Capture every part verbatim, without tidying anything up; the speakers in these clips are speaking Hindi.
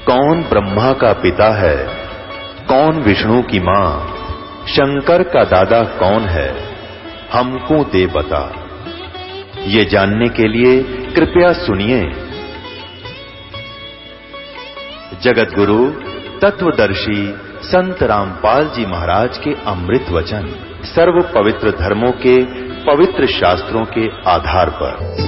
कौन ब्रह्मा का पिता है, कौन विष्णु की मां, शंकर का दादा कौन है, हमको दे बता। ये जानने के लिए कृपया सुनिए। जगत गुरु तत्वदर्शी संत रामपाल जी महाराज के अमृत वचन सर्व पवित्र धर्मों के पवित्र शास्त्रों के आधार पर।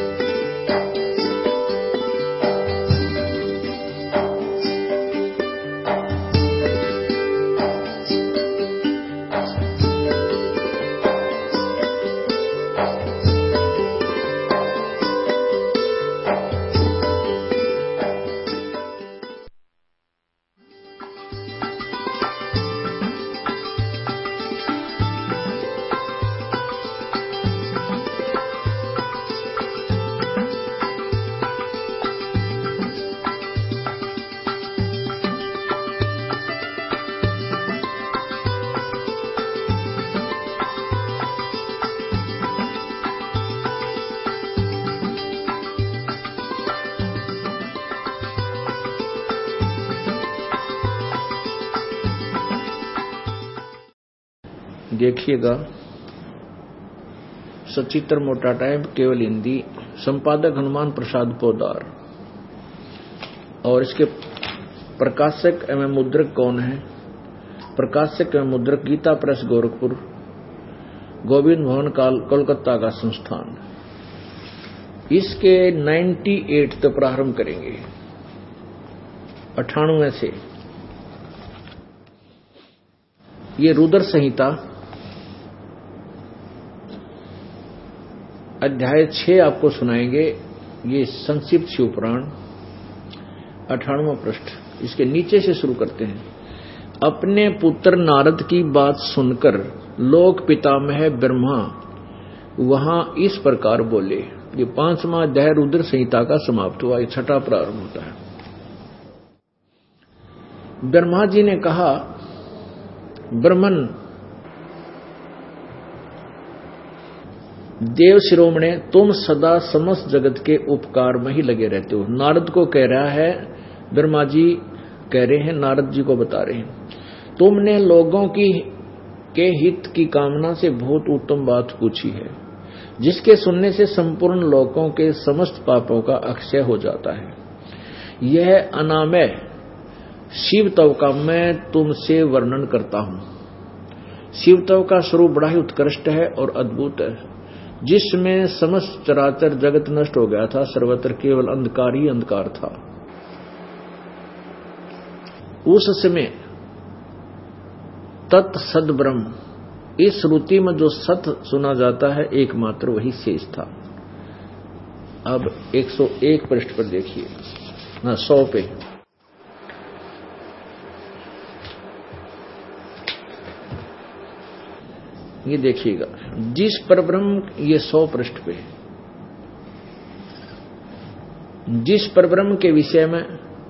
देखिएगा, सचित्र मोटा टाइप, केवल हिंदी, संपादक हनुमान प्रसाद पोदार। और इसके प्रकाशक एवं मुद्रक कौन है? प्रकाशक एवं मुद्रक गीता प्रेस गोरखपुर, गोविंद भवन काल कोलकाता का संस्थान। इसके अट्ठानवे तो प्रारंभ करेंगे, अठानवे से। ये रुद्र संहिता अध्याय छह आपको सुनाएंगे। ये संक्षिप्त शिवपुराण, अठानवा पृष्ठ। इसके नीचे से शुरू करते हैं। अपने पुत्र नारद की बात सुनकर लोक पितामह ब्रह्मा वहां इस प्रकार बोले। ये पांचवा अध्याय रुद्र संहिता का समाप्त हुआ। ये छठा प्रारंभ होता है। ब्रह्मा जी ने कहा, ब्रह्मन देव शिरोमणे, तुम सदा समस्त जगत के उपकार में ही लगे रहते हो। नारद को कह रहा है, ब्रह्मा जी कह रहे हैं, नारद जी को बता रहे हैं, तुमने लोगों की के हित की कामना से बहुत उत्तम बात पूछी है, जिसके सुनने से संपूर्ण लोगों के समस्त पापों का अक्षय हो जाता है। यह अनामय शिवतव का मैं तुमसे वर्णन करता हूं। शिवतव का स्वरूप बड़ा ही उत्कृष्ट है और अद्भुत है, जिसमें समस्त चराचर जगत नष्ट हो गया था। सर्वत्र केवल अंधकार ही अंधकार था। उस समय तत् सद ब्रह्म, इस श्रुति में जो सत सुना जाता है एकमात्र वही शेष था। अब एक सौ एक पृष्ठ पर देखिए, ना सौ पे। ये देखिएगा, जिस परब्रह्म, ये सौ पृष्ठ पे, जिस परब्रह्म के विषय में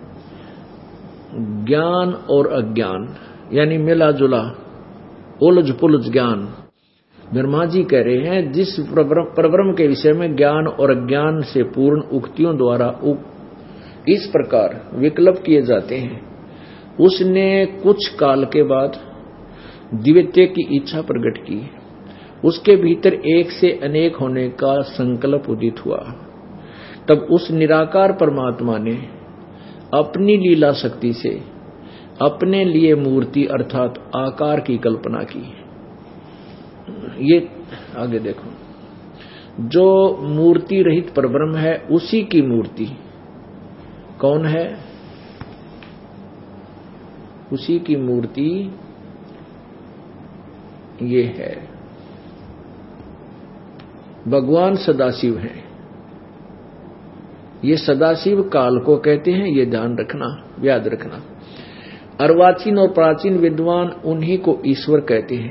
ज्ञान और अज्ञान यानी मिला जुला उलझ पुलझ ज्ञान, ब्रह्मा जी कह रहे हैं, जिस परब्रह्म के विषय में ज्ञान और अज्ञान से पूर्ण उक्तियों द्वारा इस प्रकार विकल्प किए जाते हैं, उसने कुछ काल के बाद द्वितीय की इच्छा प्रकट की। उसके भीतर एक से अनेक होने का संकल्प उदित हुआ। तब उस निराकार परमात्मा ने अपनी लीला शक्ति से अपने लिए मूर्ति अर्थात आकार की कल्पना की। ये आगे देखो, जो मूर्ति रहित परब्रह्म है उसी की मूर्ति कौन है? उसी की मूर्ति ये है, भगवान सदाशिव हैं। ये सदाशिव काल को कहते हैं, ये ध्यान रखना, याद रखना। अर्वाचीन और प्राचीन विद्वान उन्हीं को ईश्वर कहते हैं।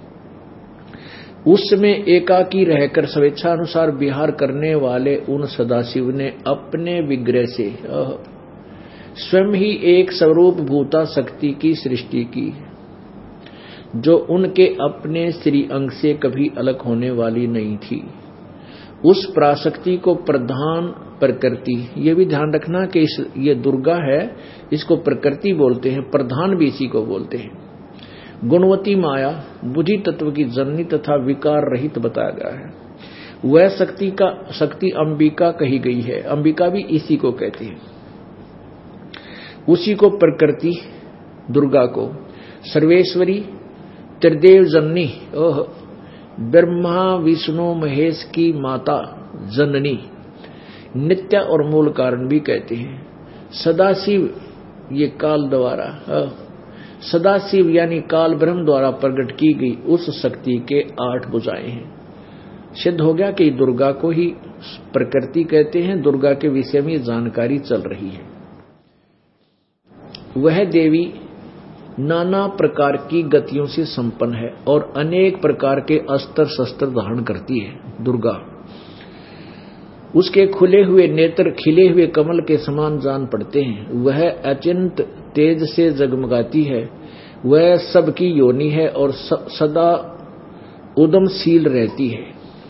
उस समय एकाकी रहकर स्वेच्छानुसार विहार करने वाले उन सदाशिव ने अपने विग्रह से स्वयं ही एक स्वरूप भूता शक्ति की सृष्टि की, जो उनके अपने श्री अंग से कभी अलग होने वाली नहीं थी। उस पराशक्ति को प्रधान प्रकृति, ये भी ध्यान रखना कि इस ये दुर्गा है, इसको प्रकृति बोलते हैं, प्रधान भी इसी को बोलते हैं। गुणवती माया बुद्धि तत्व की जननी तथा विकार रहित बताया गया है। वह शक्ति का शक्ति अंबिका कही गई है, अंबिका भी इसी को कहते हैं। उसी को प्रकृति दुर्गा को सर्वेश्वरी त्रिदेव जननी, ओह ब्रह्मा विष्णु महेश की माता जननी, नित्य और मूल कारण भी कहते हैं। सदाशिव ये काल द्वारा, सदाशिव यानी काल ब्रह्म द्वारा प्रकट की गई उस शक्ति के आठ भुजाएं हैं। सिद्ध हो गया कि दुर्गा को ही प्रकृति कहते हैं। दुर्गा के विषय में जानकारी चल रही है। वह देवी नाना प्रकार की गतियों से संपन्न है और अनेक प्रकार के अस्त्र शस्त्र धारण करती है। दुर्गा, उसके खुले हुए नेत्र खिले हुए कमल के समान जान पड़ते हैं। वह अचिंत तेज से जगमगाती है। वह सबकी योनि है और सदा उद्यमशील रहती है।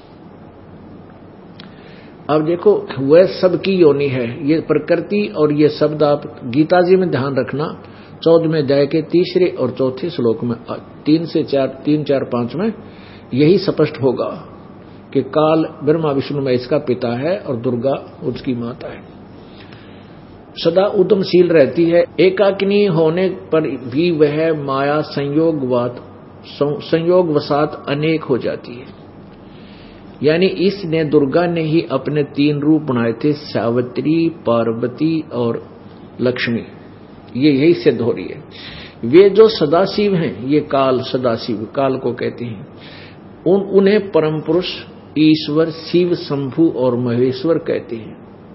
अब देखो, वह सबकी योनि है, ये प्रकृति और ये शब्द आप गीता जी में ध्यान रखना। चौदहवें अध्याय के तीसरे और चौथे श्लोक में तीन से चार तीन चार पांच में यही स्पष्ट होगा कि काल ब्रह्मा विष्णु महेश का पिता है और दुर्गा उसकी माता है। सदा उद्यमशील रहती है। एकाकिनी होने पर भी वह माया संयोगवात संयोगवशात अनेक हो जाती है। यानी इसने दुर्गा ने ही अपने तीन रूप बनाए थे, सावित्री, पार्वती और लक्ष्मी। ये यही सिद्ध हो रही है। वे जो सदाशिव हैं, ये काल सदाशिव काल को कहते हैं, उन उन्हें परम पुरुष ईश्वर शिव शंभु और महेश्वर कहते हैं।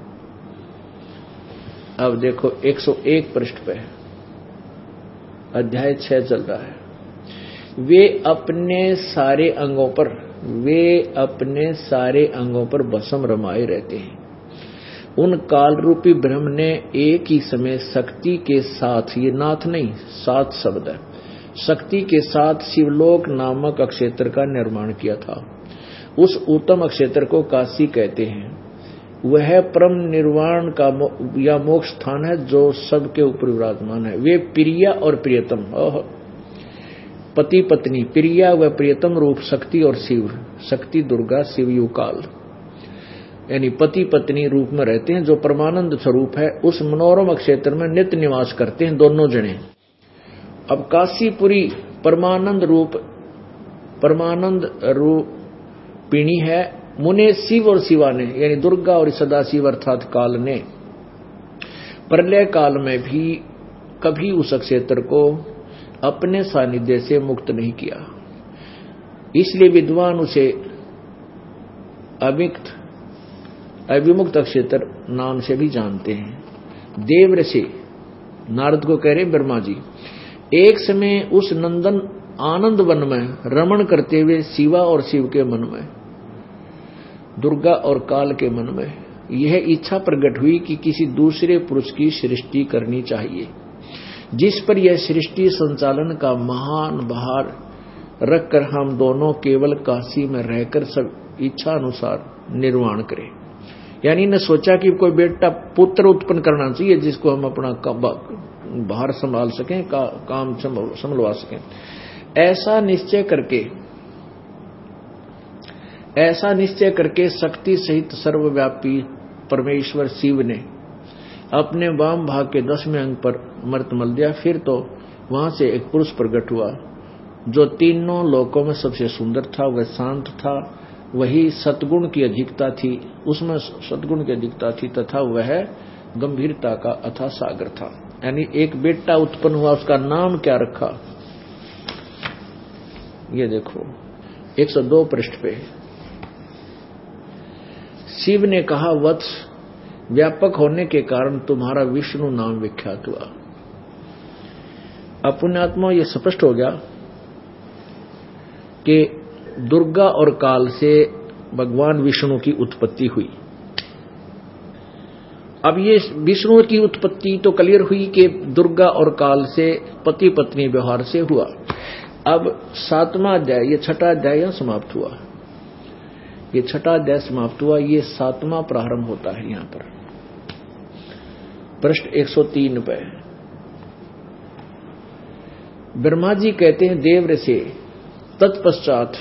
अब देखो एक सौ एक पृष्ठ पे अध्याय छह चल रहा है। वे अपने सारे अंगों पर वे अपने सारे अंगों पर भस्म रमाए रहते हैं। उन काल रूपी ब्रह्म ने एक ही समय शक्ति के साथ, ये नाथ नहीं सात शब्द है, शक्ति के साथ शिवलोक नामक अक्षेत्र का निर्माण किया था। उस उत्तम अक्षेत्र को काशी कहते हैं। वह परम निर्वाण का या मोक्ष स्थान है जो सबके ऊपर विराजमान है। वे प्रिया और प्रियतम, पति पत्नी, प्रिया व प्रियतम रूप शक्ति और शिव, शक्ति दुर्गा शिव यु काल, यानी पति पत्नी रूप में रहते हैं, जो परमानंद स्वरूप है। उस मनोरम क्षेत्र में नित्य निवास करते हैं दोनों जने। अब काशीपुरी परमानंद रूप परमानंद रूपिणी है। मुने शिव और शिवा ने, यानी दुर्गा और सदाशिव अर्थात काल ने प्रलय काल में भी कभी उस क्षेत्र को अपने सानिध्य से मुक्त नहीं किया। इसलिए विद्वान उसे अविक्त अविमुक्त क्षेत्र नाम से भी जानते हैं। देव ऋषि नारद को कह रहे ब्रह्मा जी, एक समय उस नंदन आनंद वन में रमण करते हुए शिवा और शिव के मन में, दुर्गा और काल के मन में यह इच्छा प्रकट हुई कि किसी दूसरे पुरुष की सृष्टि करनी चाहिए, जिस पर यह सृष्टि संचालन का महान भार रखकर हम दोनों केवल काशी में रहकर सब इच्छा अनुसार निर्वाण करें। यानी ने सोचा कि कोई बेटा पुत्र उत्पन्न करना चाहिए जिसको हम अपना भार संभाल सकें, का, काम संभलवा सकें। ऐसा निश्चय करके ऐसा निश्चय करके शक्ति सहित सर्वव्यापी परमेश्वर शिव ने अपने वाम भाग के दसवें अंग पर अमृत मल दिया। फिर तो वहां से एक पुरुष प्रकट हुआ जो तीनों लोकों में सबसे सुंदर था। वह शांत था, वही सतगुण की अधिकता थी, उसमें सतगुण की अधिकता थी तथा वह गंभीरता का अथाह सागर था। यानी एक बेटा उत्पन्न हुआ, उसका नाम क्या रखा, ये देखो एक सौ दो पृष्ठ पे। शिव ने कहा, वत्स, व्यापक होने के कारण तुम्हारा विष्णु नाम विख्यात हुआ। अब पुण्यात्मा ये स्पष्ट हो गया कि दुर्गा और काल से भगवान विष्णु की उत्पत्ति हुई। अब ये विष्णु की उत्पत्ति तो क्लियर हुई कि दुर्गा और काल से पति पत्नी व्यवहार से हुआ। अब सातवां अध्याय, ये छठा अध्याय समाप्त हुआ। ये छठा अध्याय समाप्त हुआ। ये सातवां प्रारंभ होता है यहां पर पृष्ठ एक सौ तीन पे। ब्रह्मा जी कहते हैं देव से, तत्पश्चात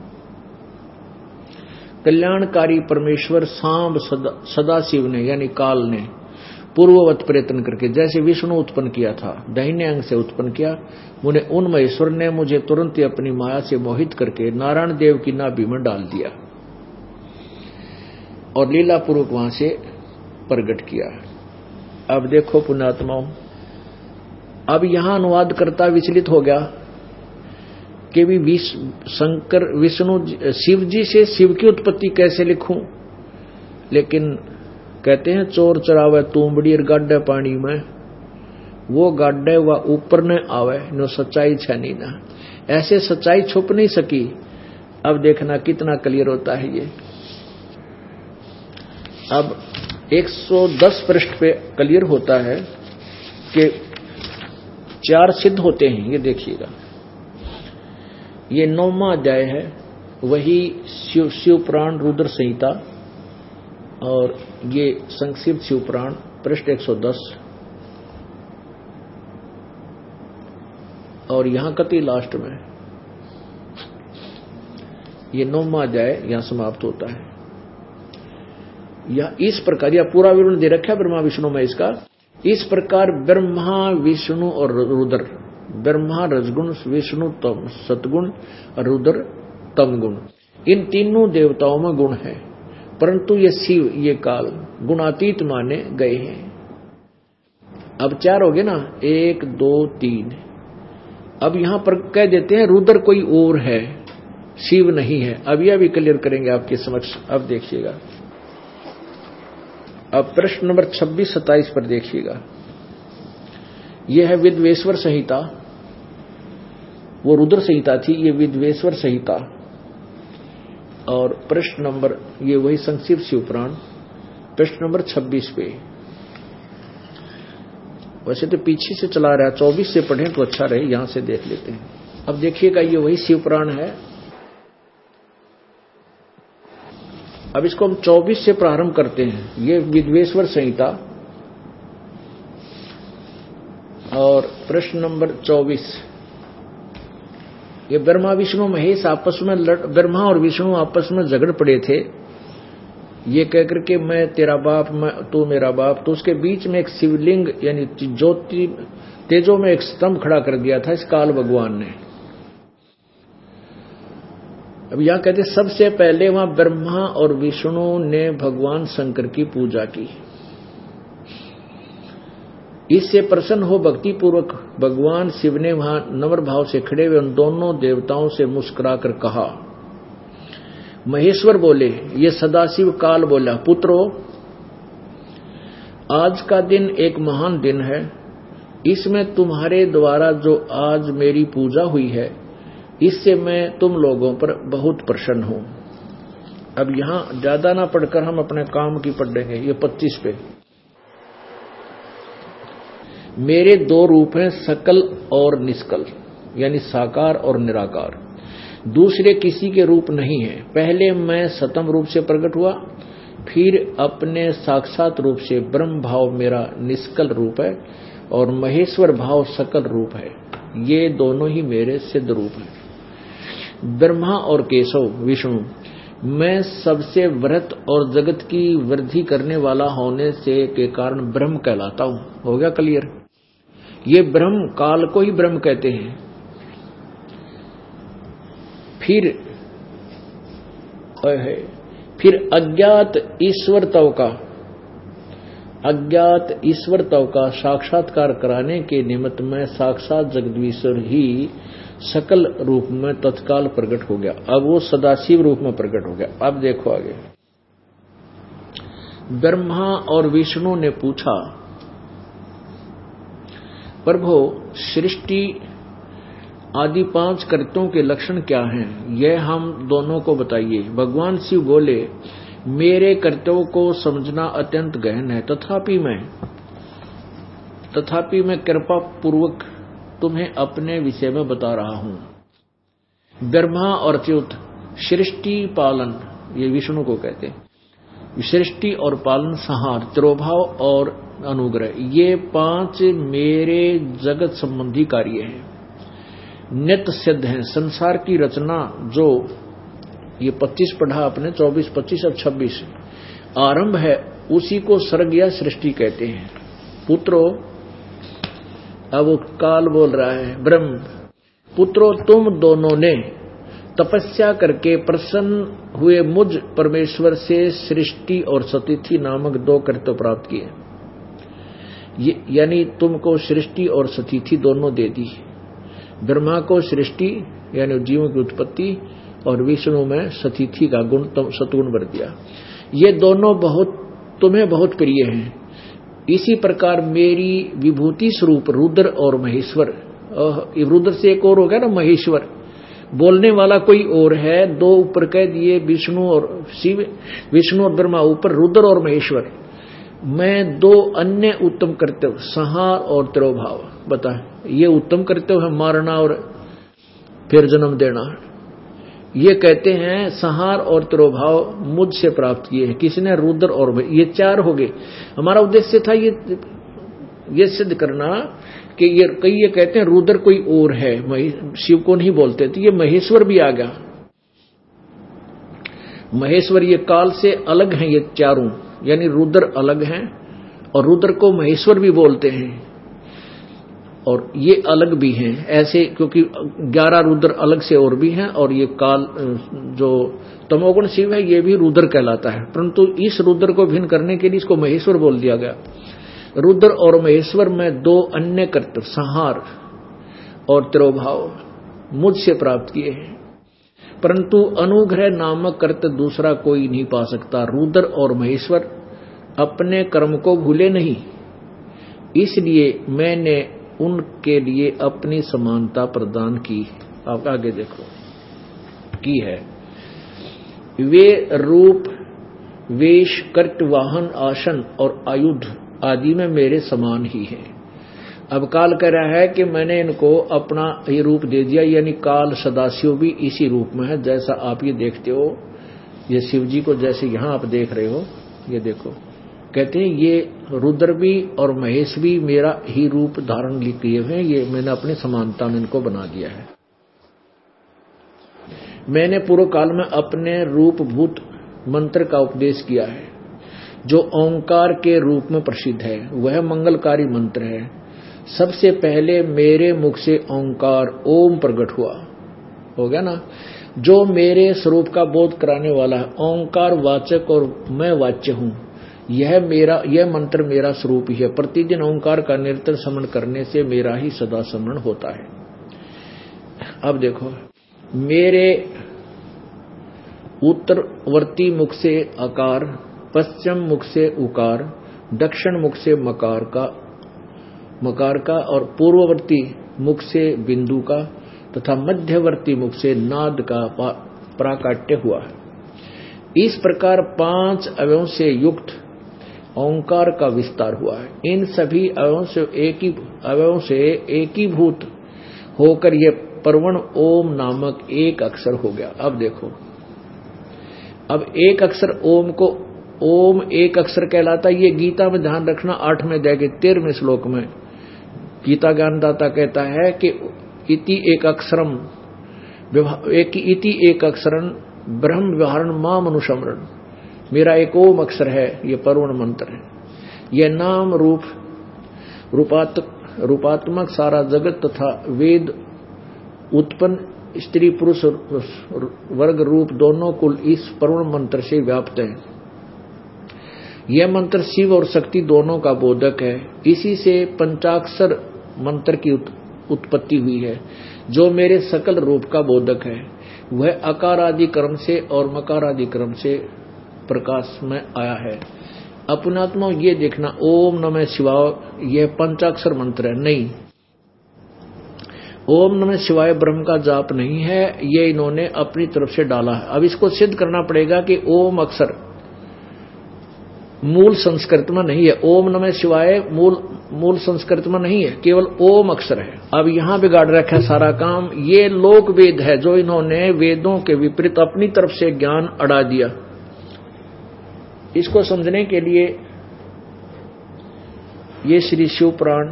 कल्याणकारी परमेश्वर सांब सदा, सदाशिव ने यानी काल ने पूर्ववत प्रयत्न करके, जैसे विष्णु उत्पन्न किया था दाहिने अंग से उत्पन्न किया, मुने उन महेश्वर ने मुझे तुरंत ही अपनी माया से मोहित करके नारायण देव की नाभि में डाल दिया और लीला पूर्वक वहां से प्रकट किया। अब देखो पुण्यात्माओं, अब यहां अनुवाद करता विचलित हो गया कि भी विश, शंकर विष्णु शिव जी से शिव की उत्पत्ति कैसे लिखूं। लेकिन कहते हैं चोर चरावे तूंबड़ी गाड्डे पानी में, वो गाड्डे व ऊपर न आवे नो सच्चाई छनी ना। ऐसे सच्चाई छुप नहीं सकी। अब देखना कितना क्लियर होता है ये। अब एक सौ दस पृष्ठ पे क्लियर होता है कि चार सिद्ध होते हैं। ये देखिएगा, ये नौवां अध्याय है, वही शिव शिव पुराण रुद्र संहिता, और ये संक्षिप्त शिव पुराण पृष्ठ एक सौ दस, और यहां कति लास्ट में ये नौवां अध्याय यहां समाप्त होता है। या इस प्रकार, यह पूरा विवरण दे रखा है ब्रह्मा विष्णु में इसका। इस प्रकार ब्रह्मा विष्णु और रुद्र, ब्रह्मा रजगुण, विष्णु तम सतगुण, रुद्र तमगुण, इन तीनों देवताओं में गुण है, परंतु ये शिव ये काल गुणातीत माने गए हैं। अब चार हो गए ना, एक दो तीन। अब यहां पर कह देते हैं रुद्र कोई और है, शिव नहीं है। अब यह भी क्लियर करेंगे आपके समक्ष। अब देखिएगा, अब प्रश्न नंबर छब्बीस सत्ताईस पर देखिएगा। यह है विद्वेश्वर संहिता, वो रुद्र संहिता थी, ये विद्वेश्वर संहिता। और प्रश्न नंबर, ये वही संक्षिप्त शिवपुराण प्रश्न नंबर छब्बीस पे। वैसे तो पीछे से चला रहा है, चौबीस से पढ़ें तो अच्छा रहे, यहां से देख लेते हैं। अब देखिएगा, ये वही शिवपुराण है। अब इसको हम चौबीस से प्रारंभ करते हैं। ये विद्वेश्वर संहिता और प्रश्न नंबर चौबीस। ये ब्रह्मा विष्णु महेश आपस में लड़, ब्रह्मा और विष्णु आपस में झगड़ पड़े थे, ये कहकर के मैं तेरा बाप, मैं तू मेरा बाप। तो उसके बीच में एक शिवलिंग यानी ज्योति तेजो में एक स्तंभ खड़ा कर दिया था इस काल भगवान ने। अब यहां कहते सबसे पहले वहां ब्रह्मा और विष्णु ने भगवान शंकर की पूजा की। इससे प्रसन्न हो भक्ति पूर्वक भगवान शिव ने वहां नम्र भाव से खड़े हुए उन दोनों देवताओं से मुस्कुराकर कहा। महेश्वर बोले, ये सदाशिव काल बोला, पुत्रो आज का दिन एक महान दिन है। इसमें तुम्हारे द्वारा जो आज मेरी पूजा हुई है, इससे मैं तुम लोगों पर बहुत प्रसन्न हूं। अब यहां ज्यादा ना पढ़कर हम अपने काम की पढ़ेंगे। ये पच्चीस पे, मेरे दो रूप हैं, सकल और निष्कल, यानी साकार और निराकार। दूसरे किसी के रूप नहीं है। पहले मैं सतम रूप से प्रकट हुआ, फिर अपने साक्षात रूप से ब्रह्म भाव मेरा निष्कल रूप है, और महेश्वर भाव सकल रूप है। ये दोनों ही मेरे सिद्ध रूप हैं। ब्रह्मा और केशव विष्णु, मैं सबसे वृहत और जगत की वृद्धि करने वाला होने से के कारण ब्रह्म कहलाता हूं। हो गया क्लियर? ये ब्रह्म काल को ही ब्रह्म कहते हैं। फिर है फिर अज्ञात ईश्वर तव का अज्ञात ईश्वर तव का साक्षात्कार कराने के निमित्त में साक्षात जगदीश्वर ही सकल रूप में तत्काल प्रकट हो गया। अब वो सदाशिव रूप में प्रकट हो गया। अब देखो आगे। ब्रह्मा और विष्णु ने पूछा, प्रभु सृष्टि आदि पांच कृत्यों के लक्षण क्या हैं, यह हम दोनों को बताइए। भगवान शिव बोले, मेरे कर्तव्यों को समझना अत्यंत गहन है, तथापि मैं तथापि मैं कृपा पूर्वक तुम्हें अपने विषय में बता रहा हूं। ब्रह्मा और च्युत सृष्टि पालन ये विष्णु को कहते हैं। सृष्टि और पालन, संहार, तिरोभाव और अनुग्रह, ये पांच मेरे जगत संबंधी कार्य हैं, नित्य सिद्ध हैं। संसार की रचना जो ये पच्चीस पढ़ा आपने, चौबीस पच्चीस अब छब्बीस आरंभ है, उसी को सर्ग या सृष्टि कहते हैं। पुत्रो, अब काल बोल रहा है, ब्रह्म पुत्रो तुम दोनों ने तपस्या करके प्रसन्न हुए मुझ परमेश्वर से सृष्टि और सतिथि नामक दो कर्तव्य प्राप्त किए। यानी तुमको सृष्टि और सतिथि दोनों दे दी। ब्रह्मा को सृष्टि यानी जीवों की उत्पत्ति और विष्णु में सतिथि का गुण सतुगुण भर दिया। ये दोनों बहुत तुम्हें बहुत प्रिय हैं। इसी प्रकार मेरी विभूति स्वरूप रुद्र और महेश्वर, रुद्र से एक और हो गया ना महेश्वर, बोलने वाला कोई और है, दो ऊपर कह दिए विष्णु और शिव, विष्णु और ब्रह्मा ऊपर रुद्र और महेश्वर। मैं दो अन्य उत्तम कर्तव्य संहार और तिरोभाव बता, ये उत्तम कर्तव्य है, मारना और फिर जन्म देना। ये कहते हैं संहार और तिरोभाव मुझसे प्राप्त किए हैं। किसने? रुद्र और ये चार हो गए। हमारा उद्देश्य था ये ये सिद्ध करना कि ये कई ये कहते हैं रुद्र कोई और है, शिव को नहीं बोलते, तो ये महेश्वर भी आ गया। महेश्वर ये काल से अलग हैं, ये चारों, यानी रुद्र अलग हैं और रुद्र को महेश्वर भी बोलते हैं और ये अलग भी हैं ऐसे, क्योंकि ग्यारह रुद्र अलग से और भी हैं और ये काल जो तमोगुण शिव है ये भी रुद्र कहलाता है, परंतु इस रुद्र को भिन्न करने के लिए इसको महेश्वर बोल दिया गया। रुद्र और महेश्वर में दो अन्य कर्तव्य संहार और तिरोभाव मुझसे प्राप्त किए हैं, परंतु अनुग्रह नामक कर्तव्य दूसरा कोई नहीं पा सकता। रुद्र और महेश्वर अपने कर्म को भूले नहीं, इसलिए मैंने उनके लिए अपनी समानता प्रदान की। आप आगे देखो की है। वे रूप, वेश, कर्त, वाहन, आसन और आयुध आदि में मेरे समान ही हैं। अब काल कह रहा है कि मैंने इनको अपना ये रूप दे दिया, यानी काल सदाशिव भी इसी रूप में है जैसा आप ये देखते हो। ये शिव जी को जैसे यहां आप देख रहे हो, ये देखो, कहते हैं ये रुद्र भी और महेश भी मेरा ही रूप धारण किए हुए हैं, ये मैंने अपनी समानता में इनको बना दिया है। मैंने पूर्व काल में अपने रूपभूत मंत्र का उपदेश किया है जो ओंकार के रूप में प्रसिद्ध है, वह मंगलकारी मंत्र है। सबसे पहले मेरे मुख से ओंकार ओम प्रकट हुआ, हो गया ना, जो मेरे स्वरूप का बोध कराने वाला है। ओंकार वाचक और मैं वाच्य हूं, यह मेरा यह मंत्र मेरा स्वरूप ही है। प्रतिदिन ओंकार का निरंतर स्मरण करने से मेरा ही सदा स्मरण होता है। अब देखो, मेरे उत्तरवर्ती मुख से आकार, पश्चिम मुख से उकार, दक्षिण मुख से मकार का मकार का और पूर्ववर्ती मुख से बिंदु का तथा मध्यवर्ती मुख से नाद का प्राकाट्य हुआ है। इस प्रकार पांच अवयवों से युक्त ओंकार का विस्तार हुआ है। इन सभी अवयवों से एक ही अवयवों से एकीभूत होकर यह परवण ओम नामक एक अक्षर हो गया। अब देखो, अब एक अक्षर ओम को ओम एक अक्षर कहलाता है। ये गीता में ध्यान रखना, आठवें अध्याय के तेरहवें श्लोक में गीता ज्ञानदाता कहता है कि इति एक अक्षरम एक इति एक अक्षरम ब्रह्म व्यवहारण मां मनुषमरण, मेरा एक ओम अक्षर है, ये परवण मंत्र है। यह नाम रूप रूपात्मक रूपात्मक सारा जगत तथा वेद उत्पन्न स्त्री पुरुष वर्ग रूप दोनों कुल इस परवण मंत्र से व्याप्त है। यह मंत्र शिव और शक्ति दोनों का बोधक है। इसी से पंचाक्षर मंत्र की उत्पत्ति हुई है जो मेरे सकल रूप का बोधक है। वह अकार आदि क्रम से और मकार आदि क्रम से प्रकाश में आया है। अपनात्मा ये देखना, ओम नमः शिवाय यह पंचाक्षर मंत्र है नहीं, ओम नमः शिवाय ब्रह्म का जाप नहीं है, ये इन्होंने अपनी तरफ से डाला है। अब इसको सिद्ध करना पड़ेगा कि ओम अक्षर मूल संस्कृत में नहीं है। ओम नमः शिवाय मूल मूल संस्कृत में नहीं है, केवल ओम अक्षर है। अब यहां बिगाड़ रखा है सारा काम। ये लोक वेद है जो इन्होंने वेदों के विपरीत अपनी तरफ से ज्ञान अड़ा दिया। इसको समझने के लिए ये श्री शिव पुराण,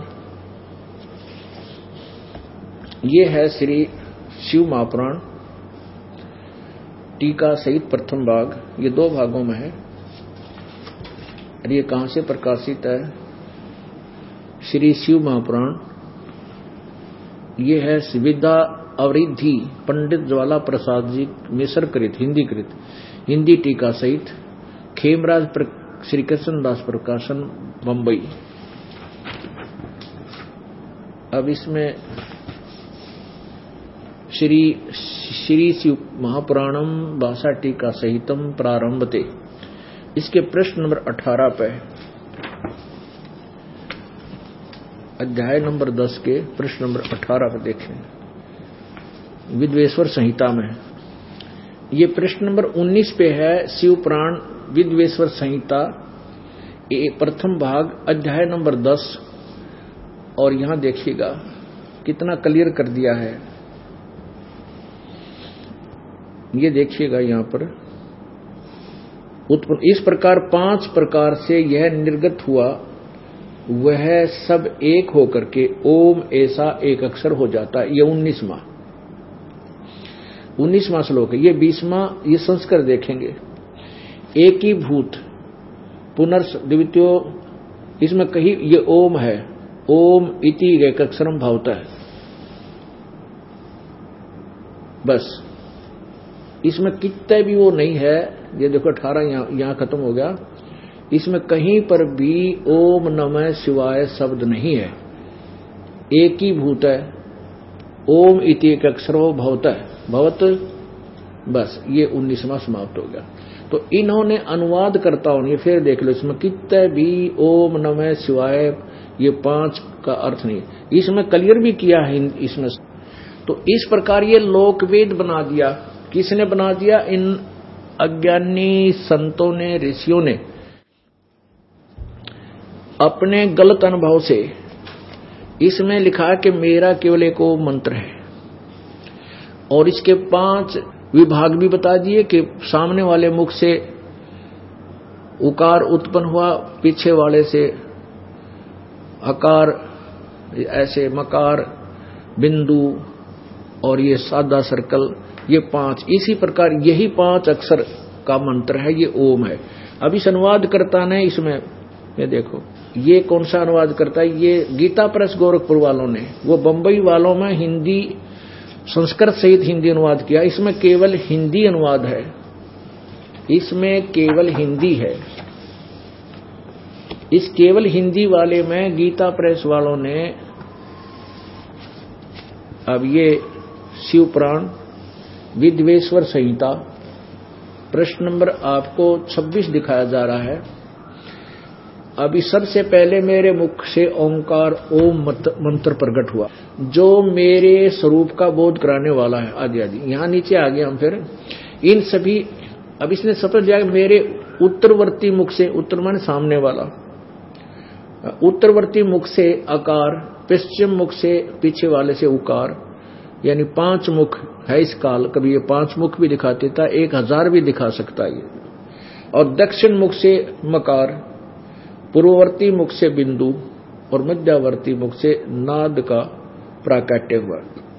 ये है श्री शिव महापुराण टीका सहित प्रथम भाग, ये दो भागों में है। और ये कहां से प्रकाशित है? श्री शिव महापुराण, ये है विद्या अवरिद्धि पंडित ज्वाला प्रसाद जी मिश्र कृत हिंदी कृत हिंदी टीका सहित खेमराज श्री कृष्णदास प्रकाशन बंबई। अब इसमें श्री श्री शिव महापुराणम भाषा टीका सहितम प्रारंभते, इसके प्रश्न नंबर अठारह पे, अध्याय नंबर दस के प्रश्न नंबर अठारह पे देखें, विद्वेश्वर संहिता में। ये प्रश्न नंबर उन्नीस पे है, शिव पुराण विद्वेश्वर संहिता प्रथम भाग अध्याय नंबर दस। और यहां देखिएगा कितना क्लियर कर दिया है। ये देखिएगा यहां पर उत्पन्न इस प्रकार पांच प्रकार से यह निर्गत हुआ, वह सब एक होकर के ओम ऐसा एक अक्षर हो जाता है। ये उन्नीसवां उन्नीसवां श्लोक है। ये बीसवां ये संस्कार देखेंगे। एक ही भूत पुनर्स द्वितीय, इसमें कहीं ये ओम है, ओम इति एक अक्षरम भावता है बस। इसमें कितने भी वो नहीं है। ये देखो अठारह यहां यहां खत्म हो गया। इसमें कहीं पर भी ओम नमः शिवाय शब्द नहीं है। एक ही भूत है, ओम इति एक अक्षर हो भवत है भवत, बस ये उन्नीसवां समाप्त हो गया। तो इन्होंने अनुवाद करताओं ने फिर देख लो, इसमें कितने भी ओम नमः शिवाय ये पांच का अर्थ नहीं। इसमें क्लियर भी किया है इसमें। तो इस प्रकार ये लोकवेद बना दिया। किसने बना दिया? इन अज्ञानी संतों ने, ऋषियों ने अपने गलत अनुभव से। इसमें लिखा है कि मेरा केवल एक ओम मंत्र है, और इसके पांच विभाग भी बता दिए कि सामने वाले मुख से उकार उत्पन्न हुआ, पीछे वाले से अकार, ऐसे मकार, बिंदु और ये सादा सर्कल, ये पांच। इसी प्रकार यही पांच अक्षर का मंत्र है, ये ओम है। अब इस अनुवाद करता ने इसमें ये देखो, ये कौन सा अनुवाद करता है? ये गीता प्रेस गोरखपुर वालों ने, वो बंबई वालों में हिंदी संस्कृत सहित हिंदी अनुवाद किया। इसमें केवल हिंदी अनुवाद है, इसमें केवल हिंदी है। इस केवल हिंदी वाले में गीता प्रेस वालों ने अब ये शिव पुराण विद्वेश्वर संहिता प्रश्न नंबर आपको छब्बीस दिखाया जा रहा है। अभी सबसे पहले मेरे मुख से ओंकार ओम मंत्र प्रकट हुआ, जो मेरे स्वरूप का बोध कराने वाला है, आदि आदि। यहां नीचे आ गए हम फिर इन सभी। अब इसने शपथ दिया मेरे उत्तरवर्ती मुख से, उत्तर माने सामने वाला, उत्तरवर्ती मुख से अकार, पश्चिम मुख से पीछे वाले से उकार, यानी पांच मुख है इस काल। कभी ये पांच मुख भी दिखा देता, एक हजार भी दिखा सकता है। और दक्षिण मुख से मकार, पूर्ववर्ती मुख से बिंदु और मध्यवर्ती मुख से नाद का प्राकट्य हुआ।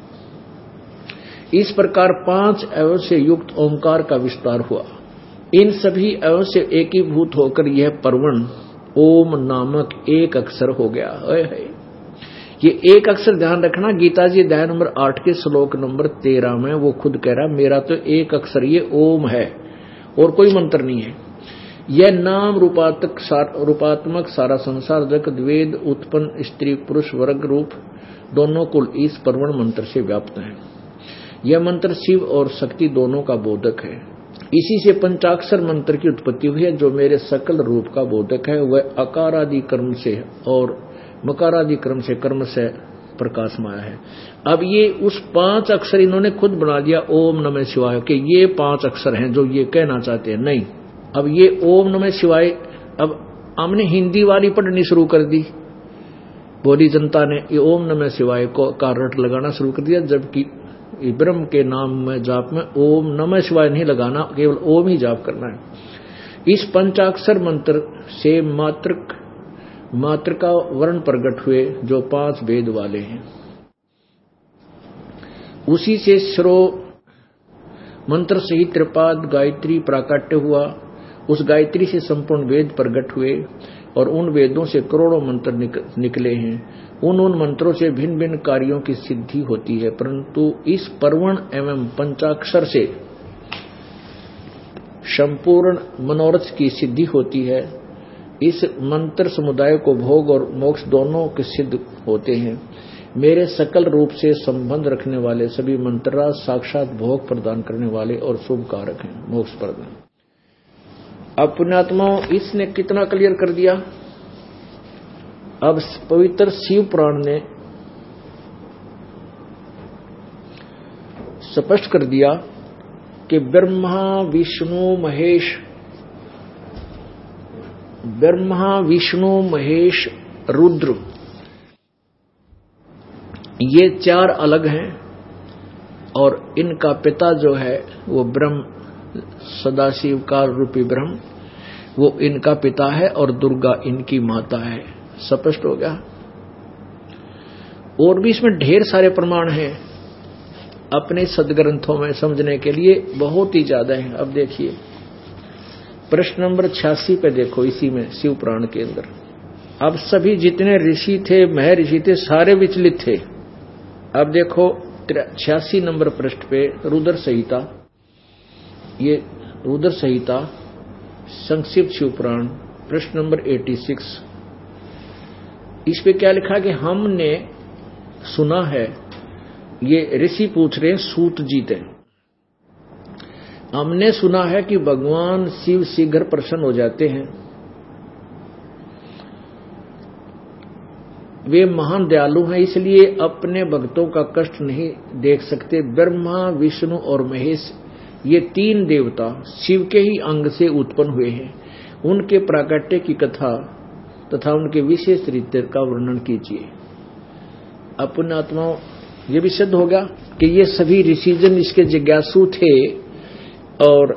इस प्रकार पांच अवयव से युक्त ओंकार का विस्तार हुआ। इन सभी अवयव से एकीभूत होकर यह परवण ओम नामक एक अक्षर हो गया है। ये एक अक्षर ध्यान रखना, गीता जी अध्याय नंबर आठ के श्लोक नंबर तेरह में वो खुद कह रहा मेरा तो एक अक्षर ये ओम है और कोई मंत्र नहीं है। यह नाम रूपात्मक सार, रूपात्मक सारा संसार जगत वेद उत्पन्न स्त्री पुरुष वर्ग रूप दोनों कुल इस परवण मंत्र से व्याप्त है। यह मंत्र शिव और शक्ति दोनों का बोधक है। इसी से पंचाक्षर मंत्र की उत्पत्ति हुई है, जो मेरे सकल रूप का बोधक है। वह अकारादि कर्म से और मकारादि कर्म से कर्म से प्रकाशमाया है। अब ये उस पांच अक्षर इन्होंने खुद बना दिया ओम नमः शिवाय के, ये पांच अक्षर हैं जो ये कहना चाहते हैं। नहीं, अब ये ओम नमः शिवाय अब हमने हिंदी वाली पढ़नी शुरू कर दी, बोली जनता ने ये ओम नमः शिवाय को का रट लगाना शुरू कर दिया, जबकि ब्रह्म के नाम में जाप में ओम नमः शिवाय नहीं लगाना, केवल ओम ही जाप करना है। इस पंचाक्षर मंत्र से मात्रक मात्र का वर्ण प्रकट हुए जो पांच वेद वाले हैं। उसी से श्रो मंत्र सहित त्रिपाद गायत्री प्राकट्य हुआ। उस गायत्री से संपूर्ण वेद प्रकट हुए और उन वेदों से करोड़ों मंत्र निक, निकले हैं। उन उन मंत्रों से भिन्न भिन्न कार्यों की सिद्धि होती है, परंतु इस परवण एवं पंचाक्षर से संपूर्ण मनोरथ की सिद्धि होती है। इस मंत्र समुदाय को भोग और मोक्ष दोनों के सिद्ध होते हैं। मेरे सकल रूप से संबंध रखने वाले सभी मंत्र साक्षात भोग प्रदान करने वाले और शुभ कारक हैं, मोक्ष प्रदान। अब पुण्यात्माओं, इसने कितना क्लियर कर दिया। अब पवित्र शिव पुराण ने स्पष्ट कर दिया कि ब्रह्मा विष्णु महेश ब्रह्मा विष्णु महेश रुद्र ये चार अलग हैं और इनका पिता जो है वो ब्रह्म सदाशिव का रूपी ब्रह्म, वो इनका पिता है और दुर्गा इनकी माता है। स्पष्ट हो गया। और भी इसमें ढेर सारे प्रमाण हैं अपने सदग्रंथों में समझने के लिए, बहुत ही ज्यादा है। अब देखिए प्रश्न नंबर छियासी पे देखो, इसी में शिव पुराण के अंदर अब सभी जितने ऋषि थे, महर्षि थे, सारे विचलित थे। अब देखो छियासी नंबर पृष्ठ पे रुद्र संहिता, ये रुद्र संहिता संक्षिप्त शिव पुराण प्रश्न नंबर छियासी। इस पे क्या लिखा कि हमने सुना है, ये ऋषि पूछ रहे हैं सूत जी थे, हमने सुना है कि भगवान शिव शीघ्र प्रसन्न हो जाते हैं, वे महान दयालु हैं, इसलिए अपने भक्तों का कष्ट नहीं देख सकते। ब्रह्मा विष्णु और महेश ये तीन देवता शिव के ही अंग से उत्पन्न हुए हैं। उनके प्राकट्य की कथा तथा उनके विशेष चरित्र का वर्णन कीजिए। अपने आत्माओं, ये भी सिद्ध होगा कि ये सभी ऋषिजन इसके जिज्ञासु थे और